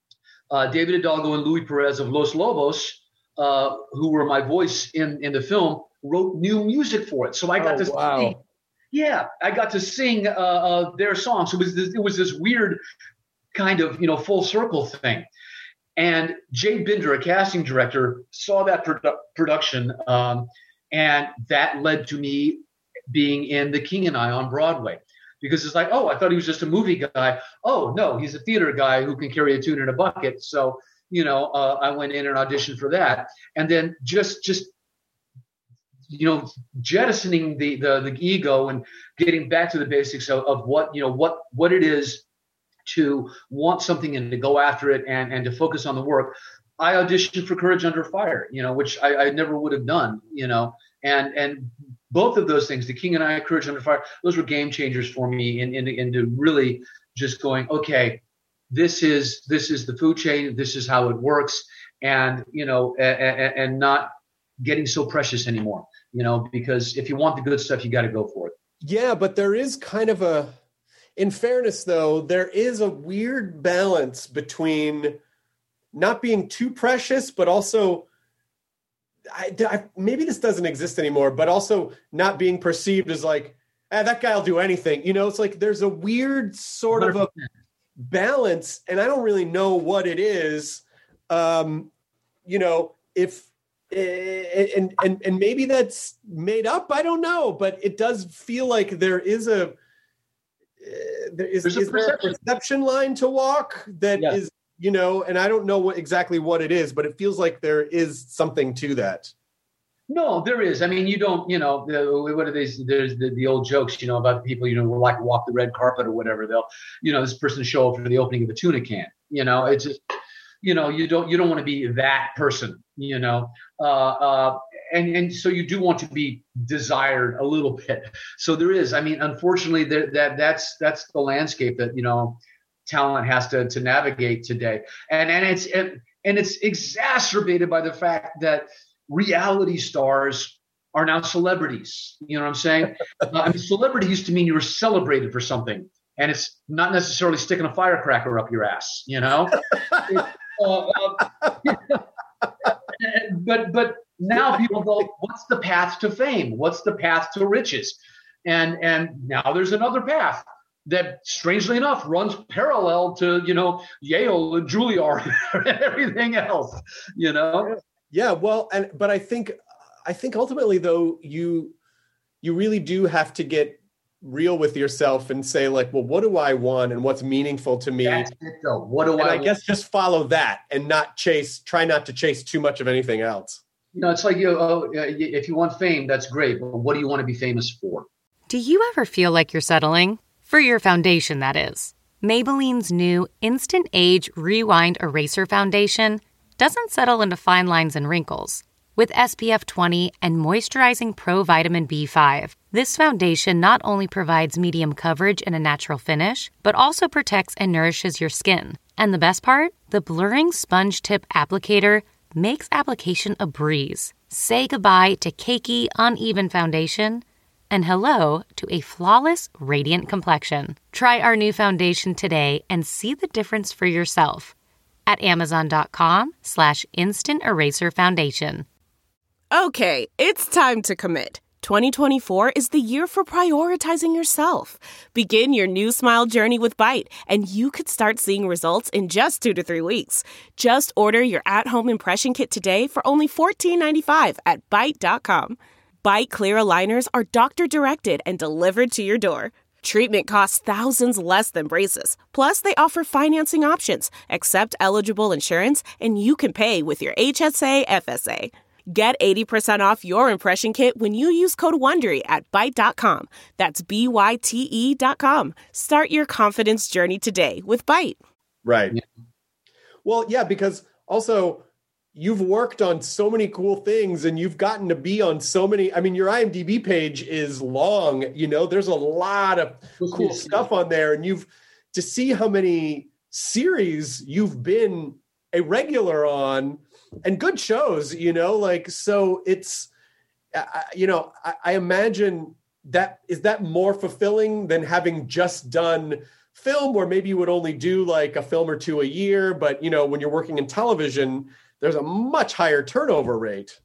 uh, David Hidalgo and Louis Perez of Los Lobos, uh, who were my voice in, in the film, wrote new music for it. So I got oh, to wow. sing. Yeah, I got to sing uh, uh, their songs. So it was this, it was this weird kind of, you know, full circle thing. And Jay Binder, a casting director, saw that produ- production, um, and that led to me being in The King and I on Broadway. Because it's like, oh, I thought he was just a movie guy. Oh, no, he's a theater guy who can carry a tune in a bucket. So, you know, uh, I went in and auditioned for that. And then just just – you know, jettisoning the, the the ego and getting back to the basics of, of what, you know, what what it is to want something and to go after it and, and to focus on the work. I auditioned for Courage Under Fire, you know, which I, I never would have done, you know, and and both of those things, The King and I, Courage Under Fire, those were game changers for me in, in, into really just going, okay, this is this is the food chain, this is how it works, and, you know, and, and not getting so precious anymore. You know, because if you want the good stuff, you got to go for it. Yeah, but there is kind of a, in fairness, though, there is a weird balance between not being too precious, but also, I, I, maybe this doesn't exist anymore, but also not being perceived as like, eh, that guy will do anything. You know, it's like there's a weird sort one hundred percent of a balance, and I don't really know what it is. Um, you know, if, And, and and maybe that's made up. I don't know, but it does feel like there is a uh, there is, is a there a perception line to walk that yeah. is, you know, and I don't know what exactly what it is, but it feels like there is something to that. No, there is. I mean, you don't, you know, the, what are these? There's the, the old jokes, you know, about people, you know, like walk the red carpet or whatever. They'll, you know, this person show up for the opening of a tuna can. You know, it's just, you know, you don't, you don't want to be that person, you know, uh, uh, and and so you do want to be desired a little bit. So there is. I mean, unfortunately, there, that that's that's the landscape that, you know, talent has to to navigate today, and and it's and, and it's exacerbated by the fact that reality stars are now celebrities. You know what I'm saying? uh, I mean, celebrity used to mean you were celebrated for something, and it's not necessarily sticking a firecracker up your ass. You know, it, uh, uh, but but now people go, what's the path to fame? What's the path to riches? And and now there's another path that, strangely enough, runs parallel to, you know, Yale and Juilliard and everything else. You know. Yeah, well, and but I think I think ultimately though you you really do have to get real with yourself and say, like, well, what do I want and what's meaningful to me? That's it, though. What do and I? I want? guess just follow that and not chase. Try not to chase too much of anything else. You know, it's like, you know, oh, if you want fame, that's great, but what do you want to be famous for? Do you ever feel like you're settling? For your foundation, that is. Maybelline's new Instant Age Rewind Eraser Foundation doesn't settle into fine lines and wrinkles. With S P F twenty and moisturizing Pro Vitamin B five, this foundation not only provides medium coverage and a natural finish, but also protects and nourishes your skin. And the best part? The blurring sponge tip applicator makes application a breeze. Say goodbye to cakey, uneven foundation and hello to a flawless, radiant complexion. Try our new foundation today and see the difference for yourself at amazon.com slash instant eraser foundation. Okay, it's time to commit. twenty twenty-four is the year for prioritizing yourself. Begin your new smile journey with Byte, and you could start seeing results in just two to three weeks. Just order your at-home impression kit today for only fourteen ninety-five at byte dot com. Byte clear aligners are doctor-directed and delivered to your door. Treatment costs thousands less than braces. Plus, they offer financing options, accept eligible insurance, and you can pay with your H S A F S A. Get eighty percent off your impression kit when you use code WONDERY at byte dot com. That's B Y T E dot com. Start your confidence journey today with Byte. Right. Yeah. Well, yeah, because also you've worked on so many cool things and you've gotten to be on so many. I mean, your I M D B page is long, you know, there's a lot of cool stuff on there. And you've to see how many series you've been a regular on and good shows, you know, like, so it's, uh, you know, I, I imagine that, is that more fulfilling than having just done film where maybe you would only do like a film or two a year, but, you know, when you're working in television, there's a much higher turnover rate.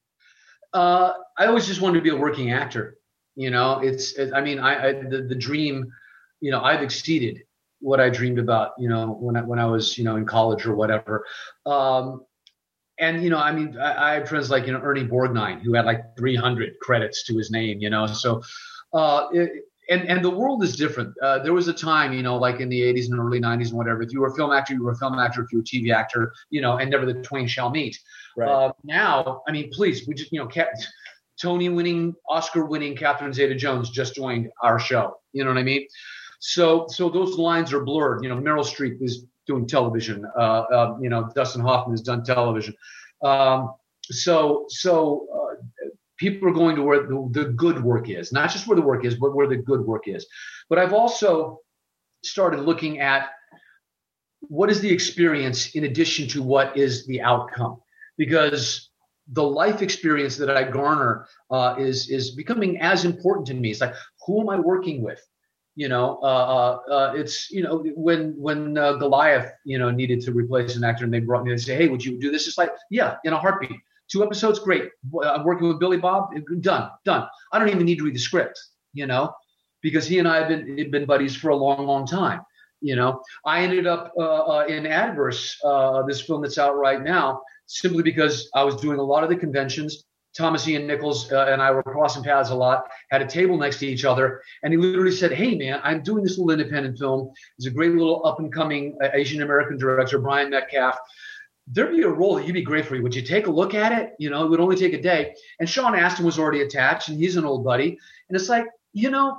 Uh, I always just wanted to be a working actor. You know, it's, it, I mean, I, I the, the dream, you know, I've exceeded what I dreamed about, you know, when I, when I was, you know, in college or whatever. Um, and, you know, I mean, I, I have friends like, you know, Ernie Borgnine, who had like three hundred credits to his name, you know, so, uh, it, and, and the world is different. Uh, there was a time, you know, like in the eighties and early nineties and whatever, if you were a film actor, you were a film actor. If you were a T V actor, you know, and never the twain shall meet. Right. Uh, now, I mean, please, we just, you know, kept Tony winning, Oscar winning Catherine Zeta-Jones just joined our show. You know what I mean? So, so those lines are blurred. You know, Meryl Streep is doing television. Uh, uh, you know, Dustin Hoffman has done television. Um, so, so uh, people are going to where the, the good work is, not just where the work is, but where the good work is. But I've also started looking at what is the experience in addition to what is the outcome, because the life experience that I garner uh, is is becoming as important to me. It's like, who am I working with? You know, uh, uh, it's, you know, when when uh, Goliath, you know, needed to replace an actor and they brought me and say, hey, would you do this? It's like, yeah, in a heartbeat. Two episodes, great. I'm working with Billy Bob, done, done. I don't even need to read the script, you know, because he and I have been been buddies for a long, long time. You know, I ended up uh, uh, in Adverse, uh, this film that's out right now, simply because I was doing a lot of the conventions. Thomas Ian Nichols uh, and I were crossing paths a lot, had a table next to each other. And he literally said, hey, man, I'm doing this little independent film. There's a great little up and coming uh, Asian American director, Brian Metcalf. there'd be a role that you'd be great for you. Would you take a look at it? You know, it would only take a day. And Sean Astin was already attached, and he's an old buddy. And it's like, you know,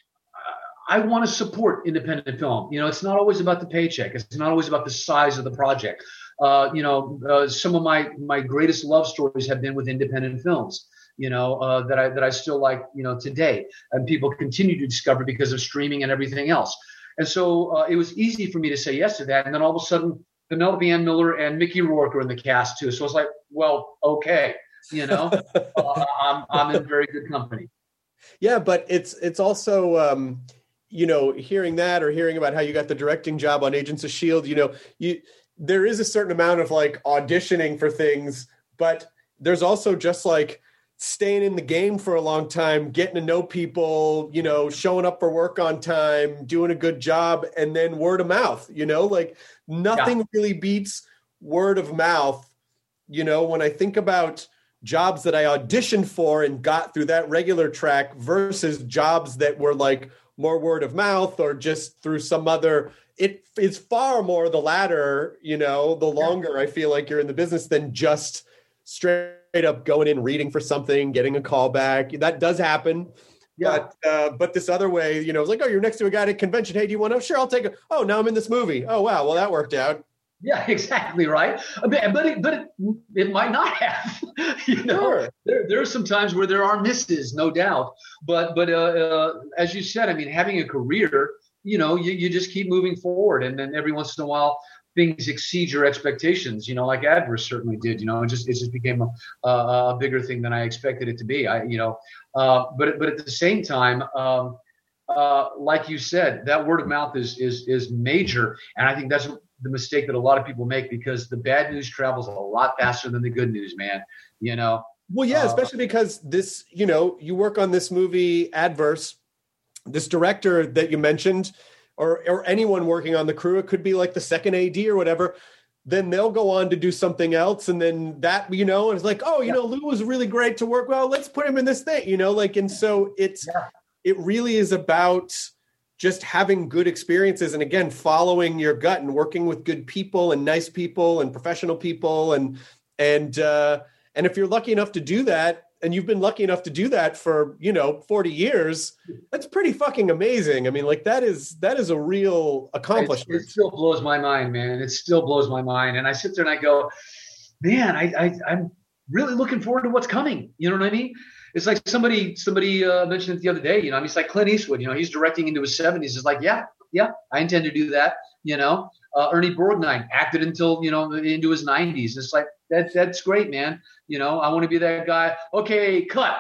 I want to support independent film. You know, it's not always about the paycheck. It's not always about the size of the project. Uh, you know, uh, some of my my greatest love stories have been with independent films. You know, uh, that I that I still like. You know, today, and people continue to discover because of streaming and everything else. And so uh, it was easy for me to say yes to that. And then all of a sudden, Penelope Ann Miller and Mickey Rourke are in the cast too. So it's like, well, okay, you know, uh, I'm I'm in very good company. Yeah, but it's it's also. Um... you know, hearing that or hearing about how you got the directing job on Agents of S H I E L D, you know, you there is a certain amount of like auditioning for things, but there's also just like staying in the game for a long time, getting to know people, you know, showing up for work on time, doing a good job, and then word of mouth, you know, like nothing yeah. really beats word of mouth. You know, when I think about jobs that I auditioned for and got through that regular track versus jobs that were like more word of mouth or just through some other, it is far more the latter, you know, the longer I feel like you're in the business than just straight up going in, reading for something, getting a call back. That does happen. Yeah. But, uh, but this other way, you know, it's like, oh, you're next to a guy at a convention. Hey, do you want to? Sure, I'll take it. Oh, now I'm in this movie. Oh, wow. Well, that worked out. Yeah, exactly right. But it, but it, it might not have. You know, sure. there there are some times where there are misses, no doubt. But but uh, uh, as you said, I mean, having a career, you know, you, you just keep moving forward, and then every once in a while things exceed your expectations. You know, like Adverse certainly did. You know, it just it just became a, a bigger thing than I expected it to be. I you know, uh, but but at the same time. Um, uh, like you said, that word of mouth is is is major, and I think that's the mistake that a lot of people make because the bad news travels a lot faster than the good news, man. You know. Well, yeah, uh, especially because this, you know, you work on this movie Adverse, this director that you mentioned, or or anyone working on the crew, it could be like the second A D or whatever. Then they'll go on to do something else, and then that, you know, and it's like, oh, you yeah. know, Lou was really great to work. Well, let's put him in this thing, you know, like, and so it's. Yeah. It really is about just having good experiences and, again, following your gut and working with good people and nice people and professional people. And and uh, and if you're lucky enough to do that, and you've been lucky enough to do that for, you know, forty years, that's pretty fucking amazing. I mean, like that is that is a real accomplishment. It, it still blows my mind, man. It still blows my mind. And I sit there and I go, man, I, I I'm really looking forward to what's coming. You know what I mean? It's like somebody somebody uh, mentioned it the other day. You know, I mean, it's like Clint Eastwood. You know, he's directing into his seventies. It's like, yeah, yeah, I intend to do that. You know, uh, Ernie Borgnine acted until you know into his nineties. It's like that. That's great, man. You know, I want to be that guy. Okay, cut.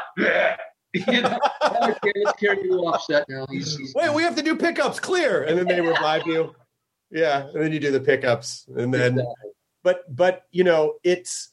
You know, okay, let's carry you off set now. He's, he's, Wait, we have to do pickups. Clear, and then they revive you. Yeah, and then you do the pickups, and then. Exactly. But but you know it's.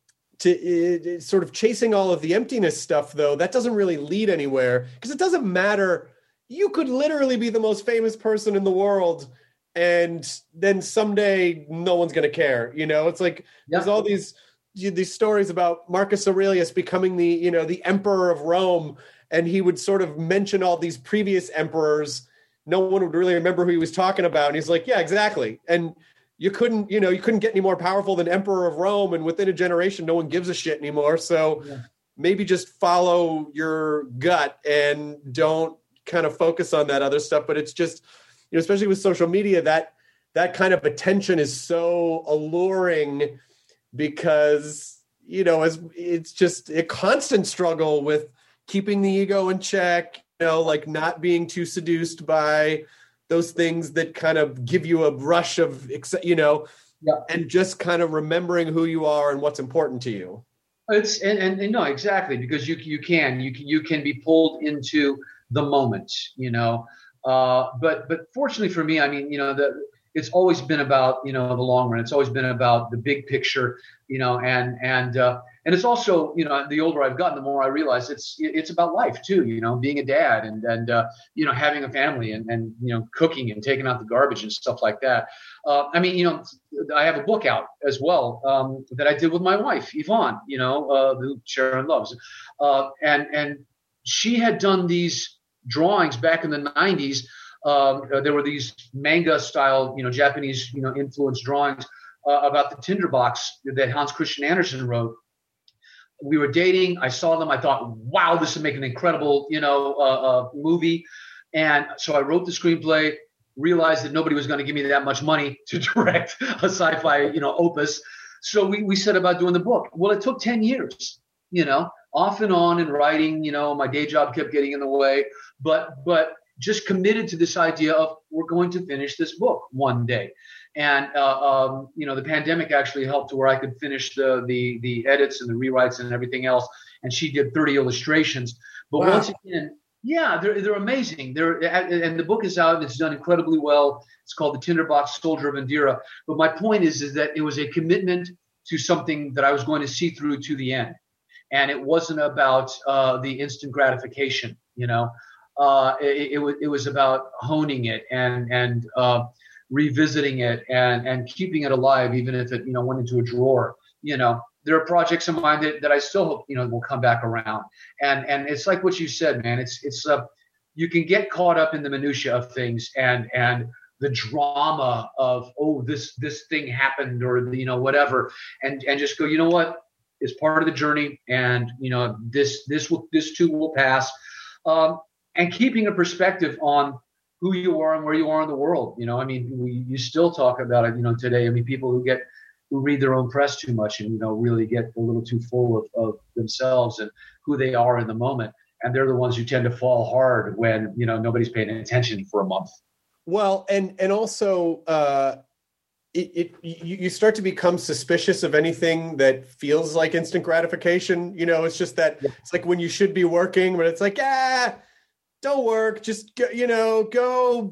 To it, sort of chasing all of the emptiness stuff, though, that doesn't really lead anywhere because it doesn't matter. You could literally be the most famous person in the world, and then someday no one's going to care. You know, it's like yeah. there's all these these stories about Marcus Aurelius becoming the you know the emperor of Rome, and he would sort of mention all these previous emperors. No one would really remember who he was talking about, and he's like, "Yeah, exactly." And You couldn't, you know, you couldn't get any more powerful than Emperor of Rome, and within a generation, no one gives a shit anymore. So yeah. maybe just follow your gut and don't kind of focus on that other stuff. But it's just, you know, especially with social media, that that kind of attention is so alluring because, you know, as it's just a constant struggle with keeping the ego in check, you know, like not being too seduced by those things that kind of give you a rush of, you know, yeah. and just kind of remembering who you are and what's important to you. It's and, and, and no, exactly, because you you can you can you can be pulled into the moment, you know. Uh, but but fortunately for me, I mean, you know, the it's always been about you know the long run. It's always been about the big picture, you know, and and uh, and it's also you know the older I've gotten, the more I realize it's it's about life too. You know, being a dad and and uh, you know having a family and and you know cooking and taking out the garbage and stuff like that. Uh, I mean, you know, I have a book out as well um, that I did with my wife Yvonne. You know, uh, who Sharon loves, uh, and and she had done these drawings back in the nineties. Um, uh, there were these manga style, you know, Japanese, you know, influenced drawings uh, about the Tinderbox that Hans Christian Andersen wrote. We were dating. I saw them. I thought, wow, this would make an incredible, you know, uh, uh, movie. And so I wrote the screenplay, realized that nobody was going to give me that much money to direct a sci-fi, you know, opus. So we, we set about doing the book. Well, it took ten years, you know, off and on in writing. You know, my day job kept getting in the way, but but just committed to this idea of we're going to finish this book one day. And, uh, um, you know, the pandemic actually helped to where I could finish the, the, the edits and the rewrites and everything else. And she did thirty illustrations. But wow. Once again, yeah, they're, they're amazing. They're, and the book is out and it's done incredibly well. It's called The Tinderbox Soldier of Indira. But my point is, is that it was a commitment to something that I was going to see through to the end. And it wasn't about uh, the instant gratification, you know. Uh, it, it, it was about honing it and, and, uh, revisiting it and, and keeping it alive, even if it, you know, went into a drawer. You know, there are projects of mine that, that I still hope, you know, will come back around. And, and it's like what you said, man, it's, it's, uh, you can get caught up in the minutia of things and, and the drama of, oh, this, this thing happened or, you know, whatever. And, and just go, you know what, it's part of the journey. And, you know, this, this will, this too will pass. Um, and keeping a perspective on who you are and where you are in the world. You know, I mean, we, you still talk about it, you know, today. I mean, people who get, who read their own press too much and, you know, really get a little too full of, of themselves and who they are in the moment. And they're the ones who tend to fall hard when, you know, nobody's paying attention for a month. Well, and, and also uh, it, it, you, you start to become suspicious of anything that feels like instant gratification. You know, it's just that yeah. It's like when you should be working, but it's like, ah, don't work. Just, go, you know, go,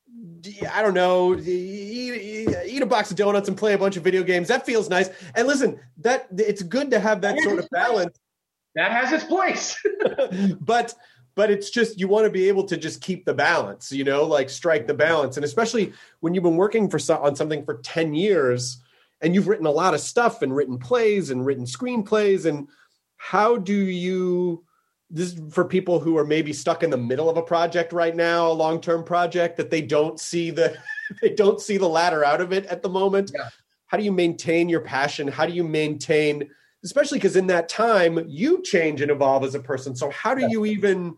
I don't know, eat, eat a box of donuts and play a bunch of video games. That feels nice. And listen, that it's good to have that that sort of balance. That has its place. but but it's just, you want to be able to just keep the balance, you know, like strike the balance. And especially when you've been working for on something for ten years and you've written a lot of stuff and written plays and written screenplays. And how do you... This is for people who are maybe stuck in the middle of a project right now, a long-term project that they don't see the they don't see the ladder out of it at the moment. Yeah. How do you maintain your passion? How do you maintain, especially because in that time you change and evolve as a person. So how do yeah. you even,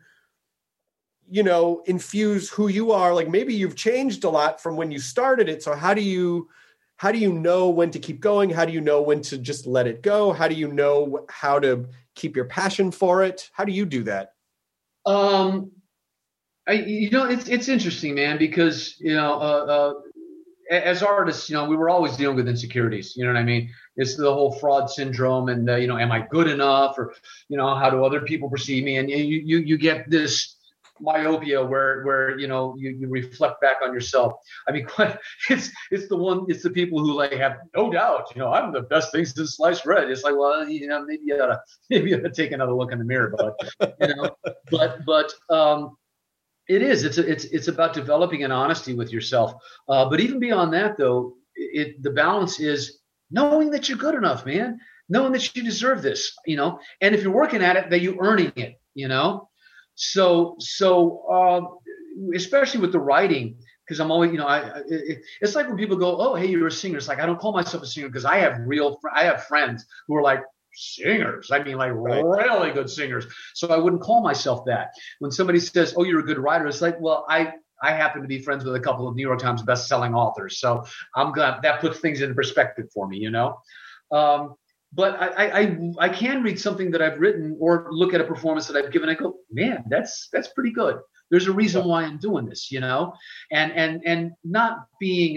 you know, infuse who you are? Like maybe you've changed a lot from when you started it. So how do you how do you know when to keep going? How do you know when to just let it go? How do you know how to keep your passion for it? How do you do that? Um, I, you know, it's, it's interesting, man, because, you know, uh, uh, as artists, you know, we were always dealing with insecurities, you know what I mean? It's the whole fraud syndrome and, uh, you know, am I good enough? Or, you know, how do other people perceive me? And you, you, you get this myopia where, where, you know, you, you reflect back on yourself. I mean, it's, it's the one, it's the people who like have no doubt, you know, I'm the best thing since sliced bread. It's like, well, you know, maybe you oughta, maybe you oughta take another look in the mirror, but, you know, but, but, um, it is, it's, a, it's, it's about developing an honesty with yourself. Uh, but even beyond that though, it, the balance is knowing that you're good enough, man, knowing that you deserve this, you know, and if you're working at it, that you're earning it, you know? So, so, uh, especially with the writing, because I'm always, you know, I, it, it's like when people go, oh, hey, you're a singer. It's like, I don't call myself a singer because I have real, I have friends who are like singers. I mean, like right. really good singers. So I wouldn't call myself that. When somebody says, oh, you're a good writer, it's like, well, I, I happen to be friends with a couple of New York Times best-selling authors. So I'm gonna, that puts things in perspective for me, you know? Um, But I, I I can read something that I've written or look at a performance that I've given. I go, man, that's that's pretty good. There's a reason why I'm doing this, you know, and and and not being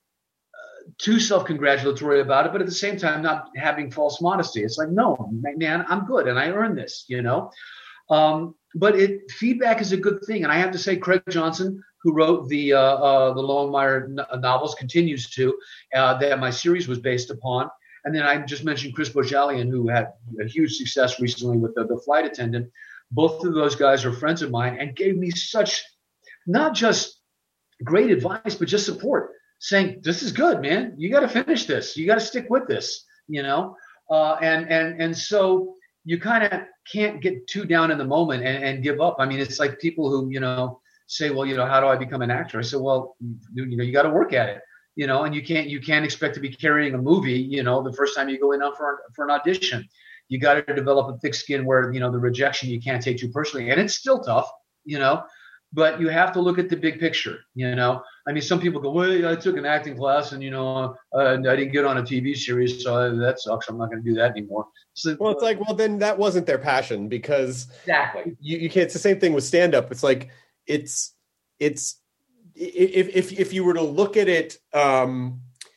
uh, too self-congratulatory about it, but at the same time not having false modesty. It's like, no, man, I'm good and I earned this, you know. Um, but it feedback is a good thing, and I have to say, Craig Johnson, who wrote the uh, uh, the Longmire novels, continues to uh, that my series was based upon. And then I just mentioned Chris Bojalian, who had a huge success recently with the, the Flight Attendant. Both of those guys are friends of mine and gave me such, not just great advice, but just support, saying, this is good, man. You got to finish this. You got to stick with this, you know? Uh, and, and, and so you kind of can't get too down in the moment and, and give up. I mean, it's like people who, you know, say, well, you know, how do I become an actor? I said, well, you, you know, you got to work at it. you know, and you can't you can't expect to be carrying a movie, you know, the first time you go in for for an audition. You got to develop a thick skin where, you know, the rejection you can't take too personally, and it's still tough, you know, but you have to look at the big picture, you know. I mean, some people go, well, I took an acting class and, you know, uh, I didn't get on a T V series, so that sucks. I'm not going to do that anymore. So, well, it's like, well, then that wasn't their passion, because exactly you, you can't. It's the same thing with stand up. It's like it's it's if if if you were to look at it um,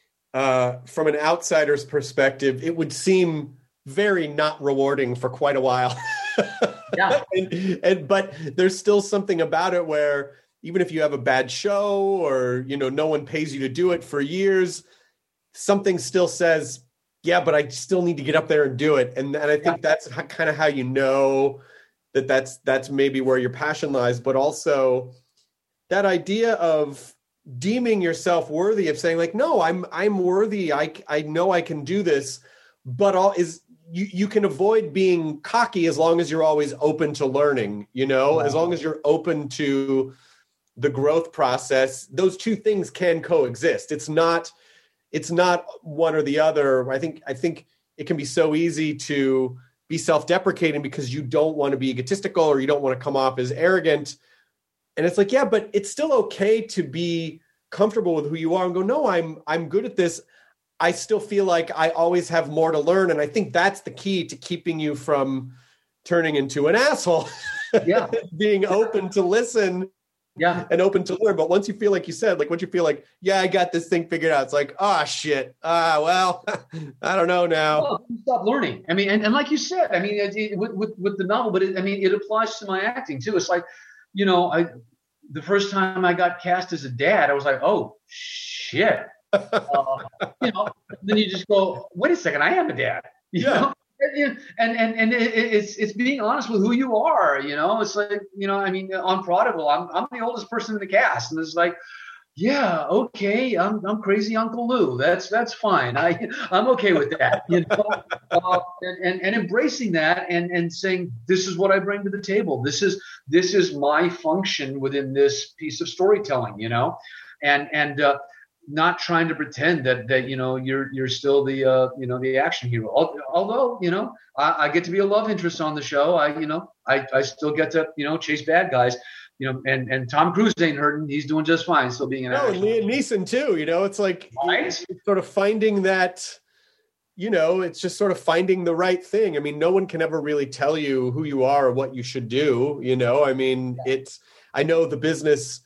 uh, from an outsider's perspective, it would seem very not rewarding for quite a while. Yeah. and, and but there's still something about it where even if you have a bad show or, you know, no one pays you to do it for years, something still says, yeah, but I still need to get up there and do it. And, and I think yeah. that's how, kind of how you know that that's that's maybe where your passion lies, but also that idea of deeming yourself worthy, of saying like, no, I'm I'm worthy. I I know I can do this, but all is you you can avoid being cocky as long as you're always open to learning, you know, yeah. as long as you're open to the growth process. Those two things can coexist. It's not it's not one or the other. I think I think it can be so easy to be self-deprecating because you don't want to be egotistical or you don't want to come off as arrogant. And it's like, yeah, but it's still okay to be comfortable with who you are and go, no, I'm I'm good at this. I still feel like I always have more to learn. And I think that's the key to keeping you from turning into an asshole. Yeah. Being open to listen. Yeah. And open to learn. But once you feel like you said, like once you feel like, yeah, I got this thing figured out, it's like, ah, oh, shit. Ah, well, I don't know now. Well, stop learning. I mean, and, and like you said, I mean, it, it, with, with, with the novel, but it, I mean, it applies to my acting too. It's like, you know, I, the first time I got cast as a dad, I was like, oh, shit. uh, you know, then you just go, wait a second, I am a dad. You yeah. know? And and and it, it's it's being honest with who you are. You know, it's like, you know, I mean, on Prodigal, I'm I'm the oldest person in the cast, and it's like, yeah, okay, I'm I'm crazy Uncle Lou. That's that's fine. I I'm okay with that. You know, uh, and, and and embracing that and and saying, this is what I bring to the table. This is this is my function within this piece of storytelling. You know, and and. Uh, not trying to pretend that, that, you know, you're, you're still the, uh, you know, the action hero. Although, you know, I, I get to be a love interest on the show. I, you know, I, I still get to, you know, chase bad guys, you know, and, and Tom Cruise ain't hurting. He's doing just fine. Still being an no, action. Liam Neeson too, you know, it's like right? it's sort of finding that, you know, it's just sort of finding the right thing. I mean, no one can ever really tell you who you are or what you should do. You know, I mean, yeah. it's, I know the business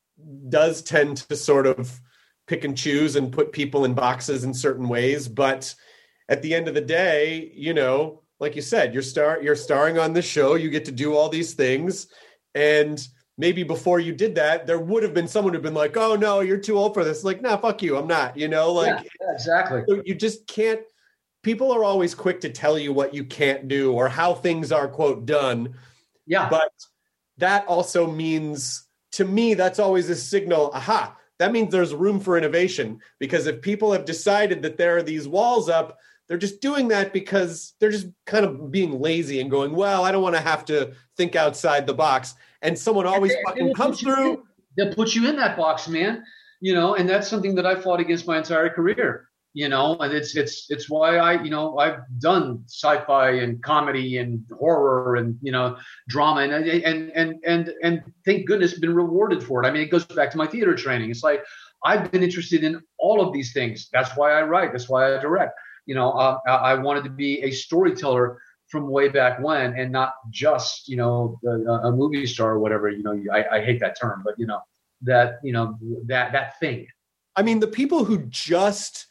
does tend to sort of pick and choose and put people in boxes in certain ways. But at the end of the day, you know, like you said, you're star you're starring on the show, you get to do all these things. And maybe before you did that, there would have been someone who'd been like, oh no, you're too old for this. Like, nah, fuck you. I'm not, you know, like yeah, yeah, exactly. You just can't, people are always quick to tell you what you can't do or how things are, quote, done. Yeah. But that also means, to me, that's always a signal, aha, that means there's room for innovation, because if people have decided that there are these walls up, they're just doing that because they're just kind of being lazy and going, well, I don't want to have to think outside the box. And someone always and fucking comes through. They'll put you in that box, man. You know, and that's something that I fought against my entire career. You know, and it's it's it's why I, you know, I've done sci-fi and comedy and horror and, you know, drama and and and and and thank goodness been rewarded for it. I mean, it goes back to my theater training. It's like I've been interested in all of these things. That's why I write. That's why I direct. You know, uh, I wanted to be a storyteller from way back when, and not just, you know, a, a movie star or whatever. You know, I, I hate that term, but you know, that you know that that thing. I mean, the people who just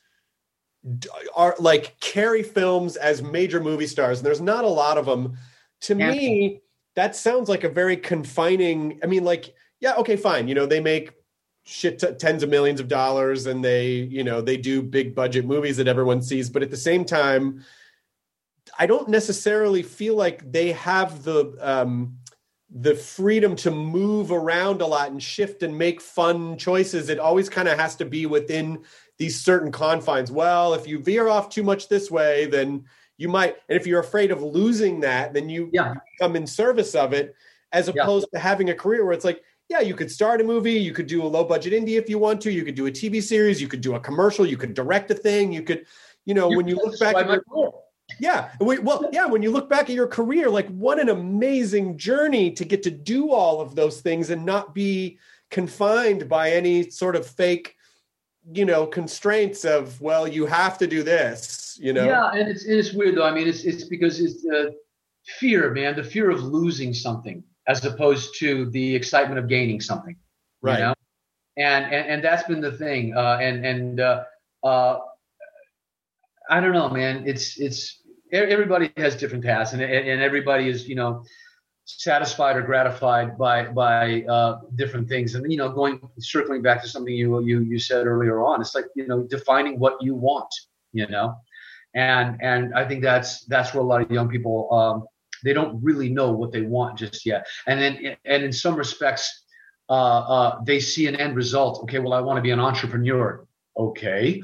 are like carry films as major movie stars, and there's not a lot of them. To yeah. me, that sounds like a very confining, I mean, like, yeah, okay, fine. You know, they make shit t- tens of millions of dollars and they, you know, they do big budget movies that everyone sees. But at the same time, I don't necessarily feel like they have the, um, the freedom to move around a lot and shift and make fun choices. It always kind of has to be within these certain confines. Well, if you veer off too much this way, then you might, and if you're afraid of losing that, then you yeah. come in service of it, as opposed yeah. to having a career where it's like, yeah, you could start a movie, you could do a low budget indie if you want to, you could do a T V series, you could do a commercial, you could direct a thing, you could, you know, you when you look back at your, yeah, well, yeah, when you look back at your career, like what an amazing journey to get to do all of those things and not be confined by any sort of fake, you know, constraints of, well, you have to do this, you know? Yeah. And it's, it's weird though. I mean, it's, it's because it's uh, fear, man, the fear of losing something as opposed to the excitement of gaining something, right? You know? And, and, and that's been the thing. Uh, and, and, uh, uh, I don't know, man, it's, it's, everybody has different paths and, and everybody is, you know, satisfied or gratified by by uh, different things. And, you know, going circling back to something you you you said earlier on, it's like, you know, defining what you want, you know, and and I think that's that's where a lot of young people um, they don't really know what they want just yet. And then and in some respects, uh, uh, they see an end result. Okay, well, I want to be an entrepreneur. Okay,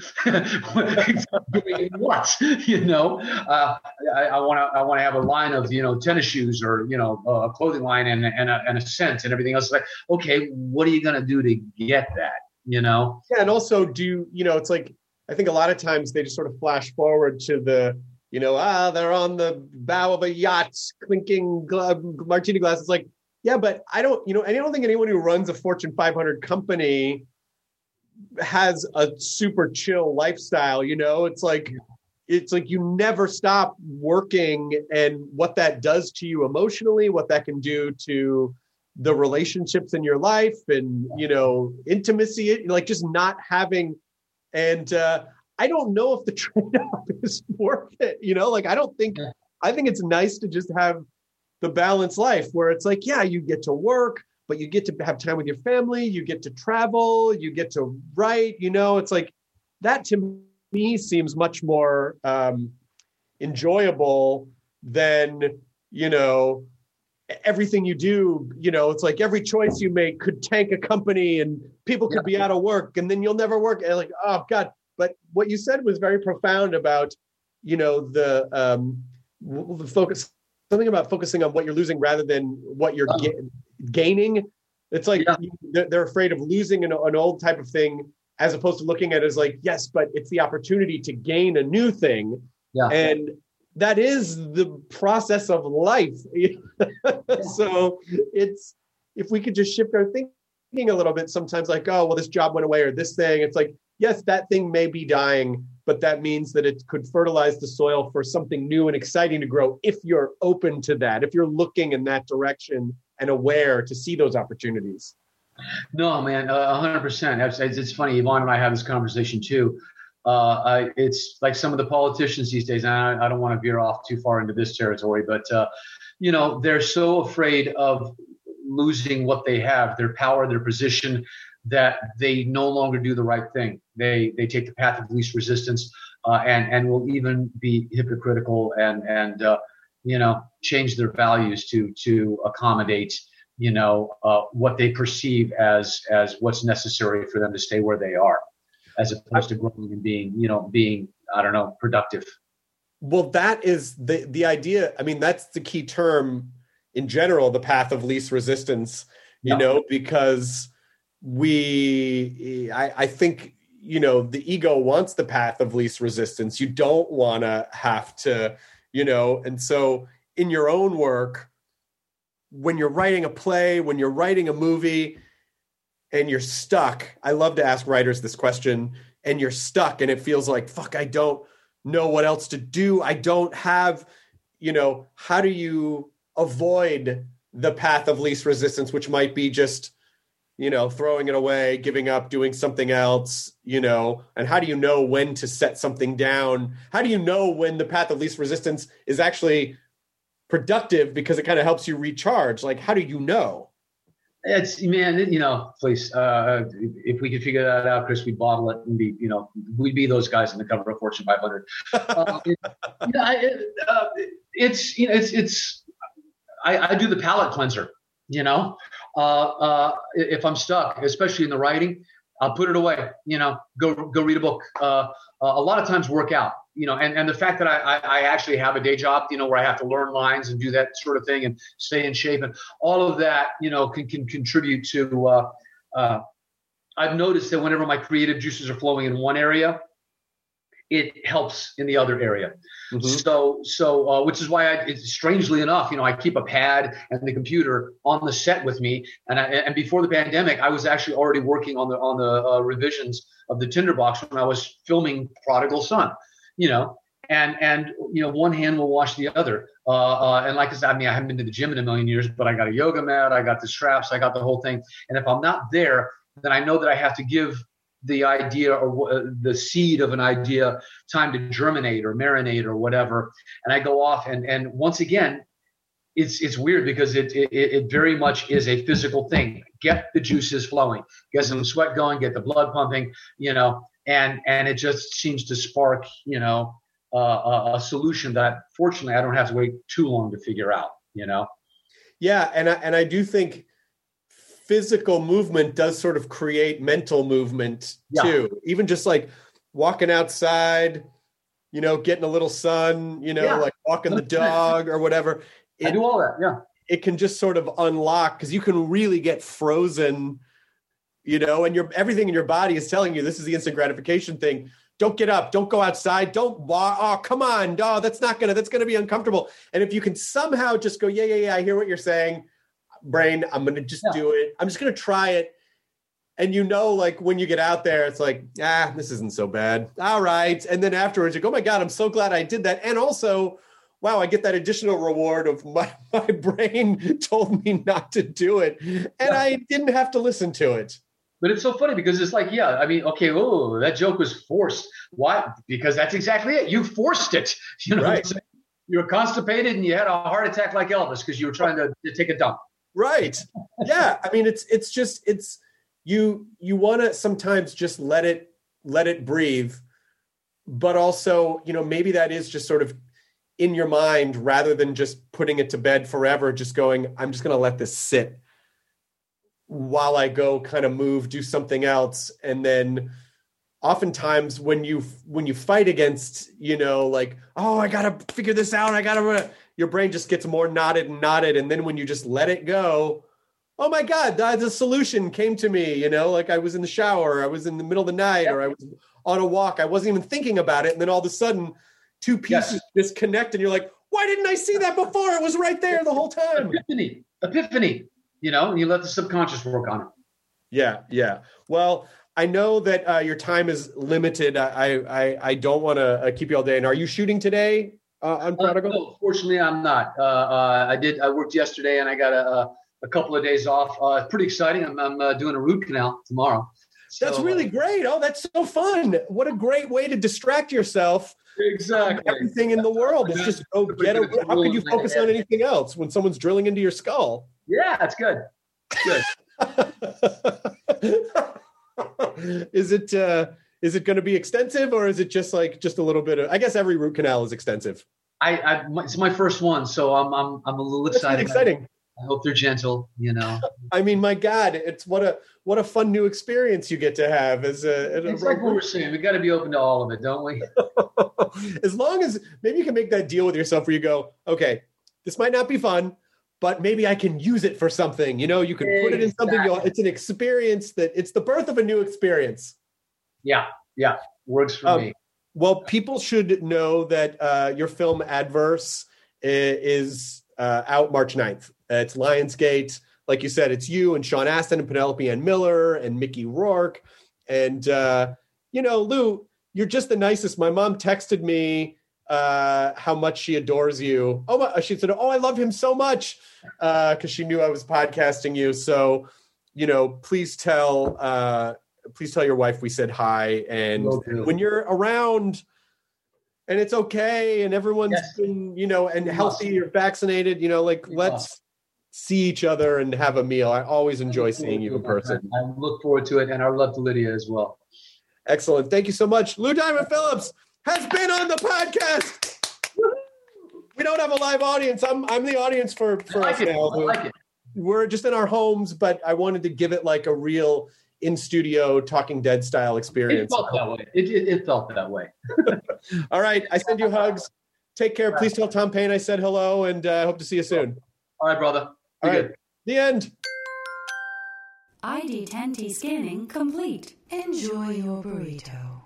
doing what? You know, uh, I want to I want to have a line of, you know, tennis shoes or, you know, a clothing line and and a, and a scent and everything else. Like, okay, what are you gonna do to get that? You know? Yeah, and also do you know? It's like I think a lot of times they just sort of flash forward to the, you know, ah, they're on the bow of a yacht, clinking gla- martini glass. It's like, yeah, but I don't, you know, and I don't think anyone who runs a Fortune five hundred company has a super chill lifestyle, you know. It's like it's like you never stop working, and what that does to you emotionally, what that can do to the relationships in your life, and, you know, intimacy, like just not having. And uh I don't know if the trade-off is worth it, you know. Like I don't think I think it's nice to just have the balanced life where it's like, yeah, you get to work, but you get to have time with your family, you get to travel, you get to write, you know. It's like that to me seems much more um, enjoyable than, you know, everything you do. You know, it's like every choice you make could tank a company and people could yeah. be out of work and then you'll never work. And like, oh God. But what you said was very profound about, you know, the, um, the focus, something about focusing on what you're losing rather than what you're ga- gaining. It's like yeah. they're, they're afraid of losing an, an old type of thing, as opposed to looking at it as like, yes, but it's the opportunity to gain a new thing. Yeah. And that is the process of life. So it's, if we could just shift our thinking a little bit, sometimes like, oh, well, this job went away or this thing. It's like, yes, that thing may be dying, but that means that it could fertilize the soil for something new and exciting to grow if you're open to that, if you're looking in that direction and aware to see those opportunities. No, man, a hundred percent. It's, it's funny. Yvonne and I have this conversation too. Uh, I, it's like some of the politicians these days, and I, I don't want to veer off too far into this territory, but, uh, you know, they're so afraid of losing what they have, their power, their position, that they no longer do the right thing. They they take the path of least resistance, uh, and and will even be hypocritical and and uh, you know, change their values to to accommodate, you know, uh, what they perceive as as what's necessary for them to stay where they are, as opposed to growing and being, you know, being, I don't know, productive. Well, that is the the idea. I mean, that's the key term in general, the path of least resistance. You yeah. know, because we, I, I think, you know, the ego wants the path of least resistance. You don't want to have to, you know, and so in your own work, when you're writing a play, when you're writing a movie and you're stuck, I love to ask writers this question, and you're stuck and it feels like, fuck, I don't know what else to do. I don't have, you know, how do you avoid the path of least resistance, which might be just, you know, throwing it away, giving up, doing something else, you know, and how do you know when to set something down? How do you know when the path of least resistance is actually productive because it kind of helps you recharge? Like, how do you know? It's, man, you know, please, uh, if we could figure that out, Chris, we'd bottle it and be, you know, we'd be those guys on the cover of Fortune five hundred. uh, it, you know, it, uh, it's, you know, it's, it's, I, I do the palate cleanser, you know. Uh, uh, if I'm stuck, especially in the writing, I'll put it away, you know, go, go read a book. Uh, uh, a lot of times work out, you know, and, and the fact that I, I, I actually have a day job, you know, where I have to learn lines and do that sort of thing and stay in shape, and all of that, you know, can, can contribute to, uh, uh, I've noticed that whenever my creative juices are flowing in one area, it helps in the other area. Mm-hmm. So, so, uh, which is why I, it's strangely enough, you know, I keep a pad and the computer on the set with me. And I, and before the pandemic, I was actually already working on the, on the uh, revisions of the Tinderbox when I was filming Prodigal Son, you know, and, and, you know, one hand will wash the other. Uh, uh, and like I said, I mean, I haven't been to the gym in a million years, but I got a yoga mat, I got the straps, I got the whole thing. And if I'm not there, then I know that I have to give the idea or uh, the seed of an idea time to germinate or marinate or whatever. And I go off and, and once again, it's, it's weird because it, it, it very much is a physical thing. Get the juices flowing, get some sweat going, get the blood pumping, you know, and, and it just seems to spark, you know, uh, a, a solution that fortunately I don't have to wait too long to figure out, you know? Yeah. And I, and I do think physical movement does sort of create mental movement too. Yeah. Even just like walking outside, you know, getting a little sun, you know, yeah. like walking the dog or whatever. It, I do all that. Yeah. It can just sort of unlock, because you can really get frozen, you know, and your everything in your body is telling you this is the instant gratification thing. Don't get up. Don't go outside. Don't walk. Oh, come on. No, that's not going to, that's going to be uncomfortable. And if you can somehow just go, yeah, yeah, yeah, I hear what you're saying. Brain, I'm going to just yeah. do it. I'm just going to try it. And you know, like when you get out there, it's like, ah, this isn't so bad. All right. And then afterwards you go, oh my God, I'm so glad I did that. And also, wow, I get that additional reward of my, my brain told me not to do it. And yeah. I didn't have to listen to it. But it's so funny because it's like, yeah, I mean, okay, oh, that joke was forced. Why? Because that's exactly it. You forced it. You know, right. You were constipated and you had a heart attack like Elvis because you were trying to, to take a dump. Right. Yeah. I mean, it's, it's just, it's, you, you want to sometimes just let it, let it breathe, but also, you know, maybe that is just sort of in your mind rather than just putting it to bed forever, just going, I'm just going to let this sit while I go kind of move, do something else. And then oftentimes when you, when you fight against, you know, like, oh, I got to figure this out. I got to, your brain just gets more knotted and knotted. And then when you just let it go, oh my God, the solution came to me, you know, like I was in the shower, I was in the middle of the night, yeah. or I was on a walk. I wasn't even thinking about it. And then all of a sudden two pieces yes. disconnect and you're like, why didn't I see that before? It was right there the whole time. Epiphany, epiphany, you know, and you let the subconscious work on it. Yeah. Yeah. Well, I know that uh, your time is limited. I, I, I don't want to uh, keep you all day. And are you shooting today? Uh, on Prodigal? Uh, no, fortunately, I'm not. Uh, uh, I did. I worked yesterday, and I got a, a, a couple of days off. Uh, it's pretty exciting. I'm, I'm uh, doing a root canal tomorrow. So, that's really great. Oh, that's so fun! What a great way to distract yourself. Exactly. From everything in the world. It's just go get a. How could you focus on anything else when someone's drilling into your skull? Yeah, that's good. Good. Is it? Uh, Is it going to be extensive, or is it just like just a little bit of? I guess every root canal is extensive. I, I it's my first one, so I'm I'm I'm a little That's excited. Exciting. I hope they're gentle. You know. I mean, my God, it's what a what a fun new experience you get to have as a. As it's a like what we're saying. We got to be open to all of it, don't we? As long as maybe you can make that deal with yourself where you go, okay, this might not be fun, but maybe I can use it for something. You know, you can exactly. put it in something. You'll, it's an experience that it's the birth of a new experience. Yeah, yeah, works for um, me. Well, people should know that uh, your film Adverse is uh, out March ninth. Uh, it's Lionsgate. Like you said, it's you and Sean Astin and Penelope Ann Miller and Mickey Rourke. And, uh, you know, Lou, you're just the nicest. My mom texted me uh, how much she adores you. Oh, my, she said, oh, I love him so much because uh, she knew I was podcasting you. So, you know, please tell uh, please tell your wife we said hi. And when you're around and it's okay and everyone's yes. been, you know, and healthy, you're vaccinated, you know, like you let's must. see each other and have a meal. I always enjoy seeing you in person. I look forward to it. And our love to Lydia as well. Excellent. Thank you so much. Lou Diamond Phillips has been on the podcast. We don't have a live audience. I'm I'm the audience for, for I like us it. now. I like it. We're just in our homes, but I wanted to give it like a real in studio Talking Dead style experience. It felt that way. It, it, it felt that way. All right. I send you hugs. Take care. Please tell Tom Paine I said hello, and I uh, hope to see you soon. All right, brother. Be All right. good. The end. I D ten T scanning complete. Enjoy your burrito.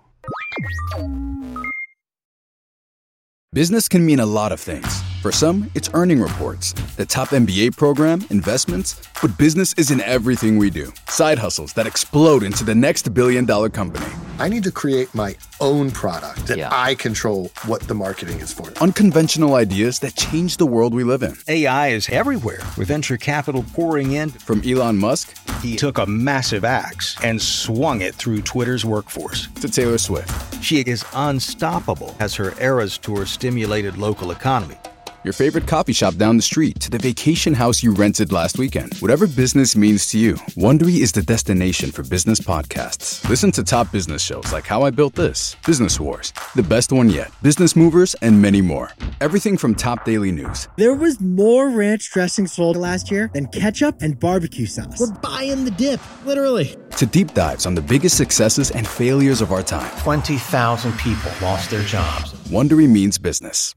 Business can mean a lot of things. For some, it's earning reports, the top M B A program, investments, but business isn't everything we do. Side hustles that explode into the next billion dollar company. I need to create my own product that yeah. I control what the marketing is for. Unconventional ideas that change the world we live in. A I is everywhere, with venture capital pouring in. From Elon Musk, he took a massive axe and swung it through Twitter's workforce. To Taylor Swift. She is unstoppable as her Eras Tour stimulated local economy. Your favorite coffee shop down the street to the vacation house you rented last weekend. Whatever business means to you, Wondery is the destination for business podcasts. Listen to top business shows like How I Built This, Business Wars, The Best One Yet, Business Movers, and many more. Everything from top daily news. There was more ranch dressing sold last year than ketchup and barbecue sauce. We're buying the dip, literally. To deep dives on the biggest successes and failures of our time. twenty thousand people lost their jobs. Wondery means business.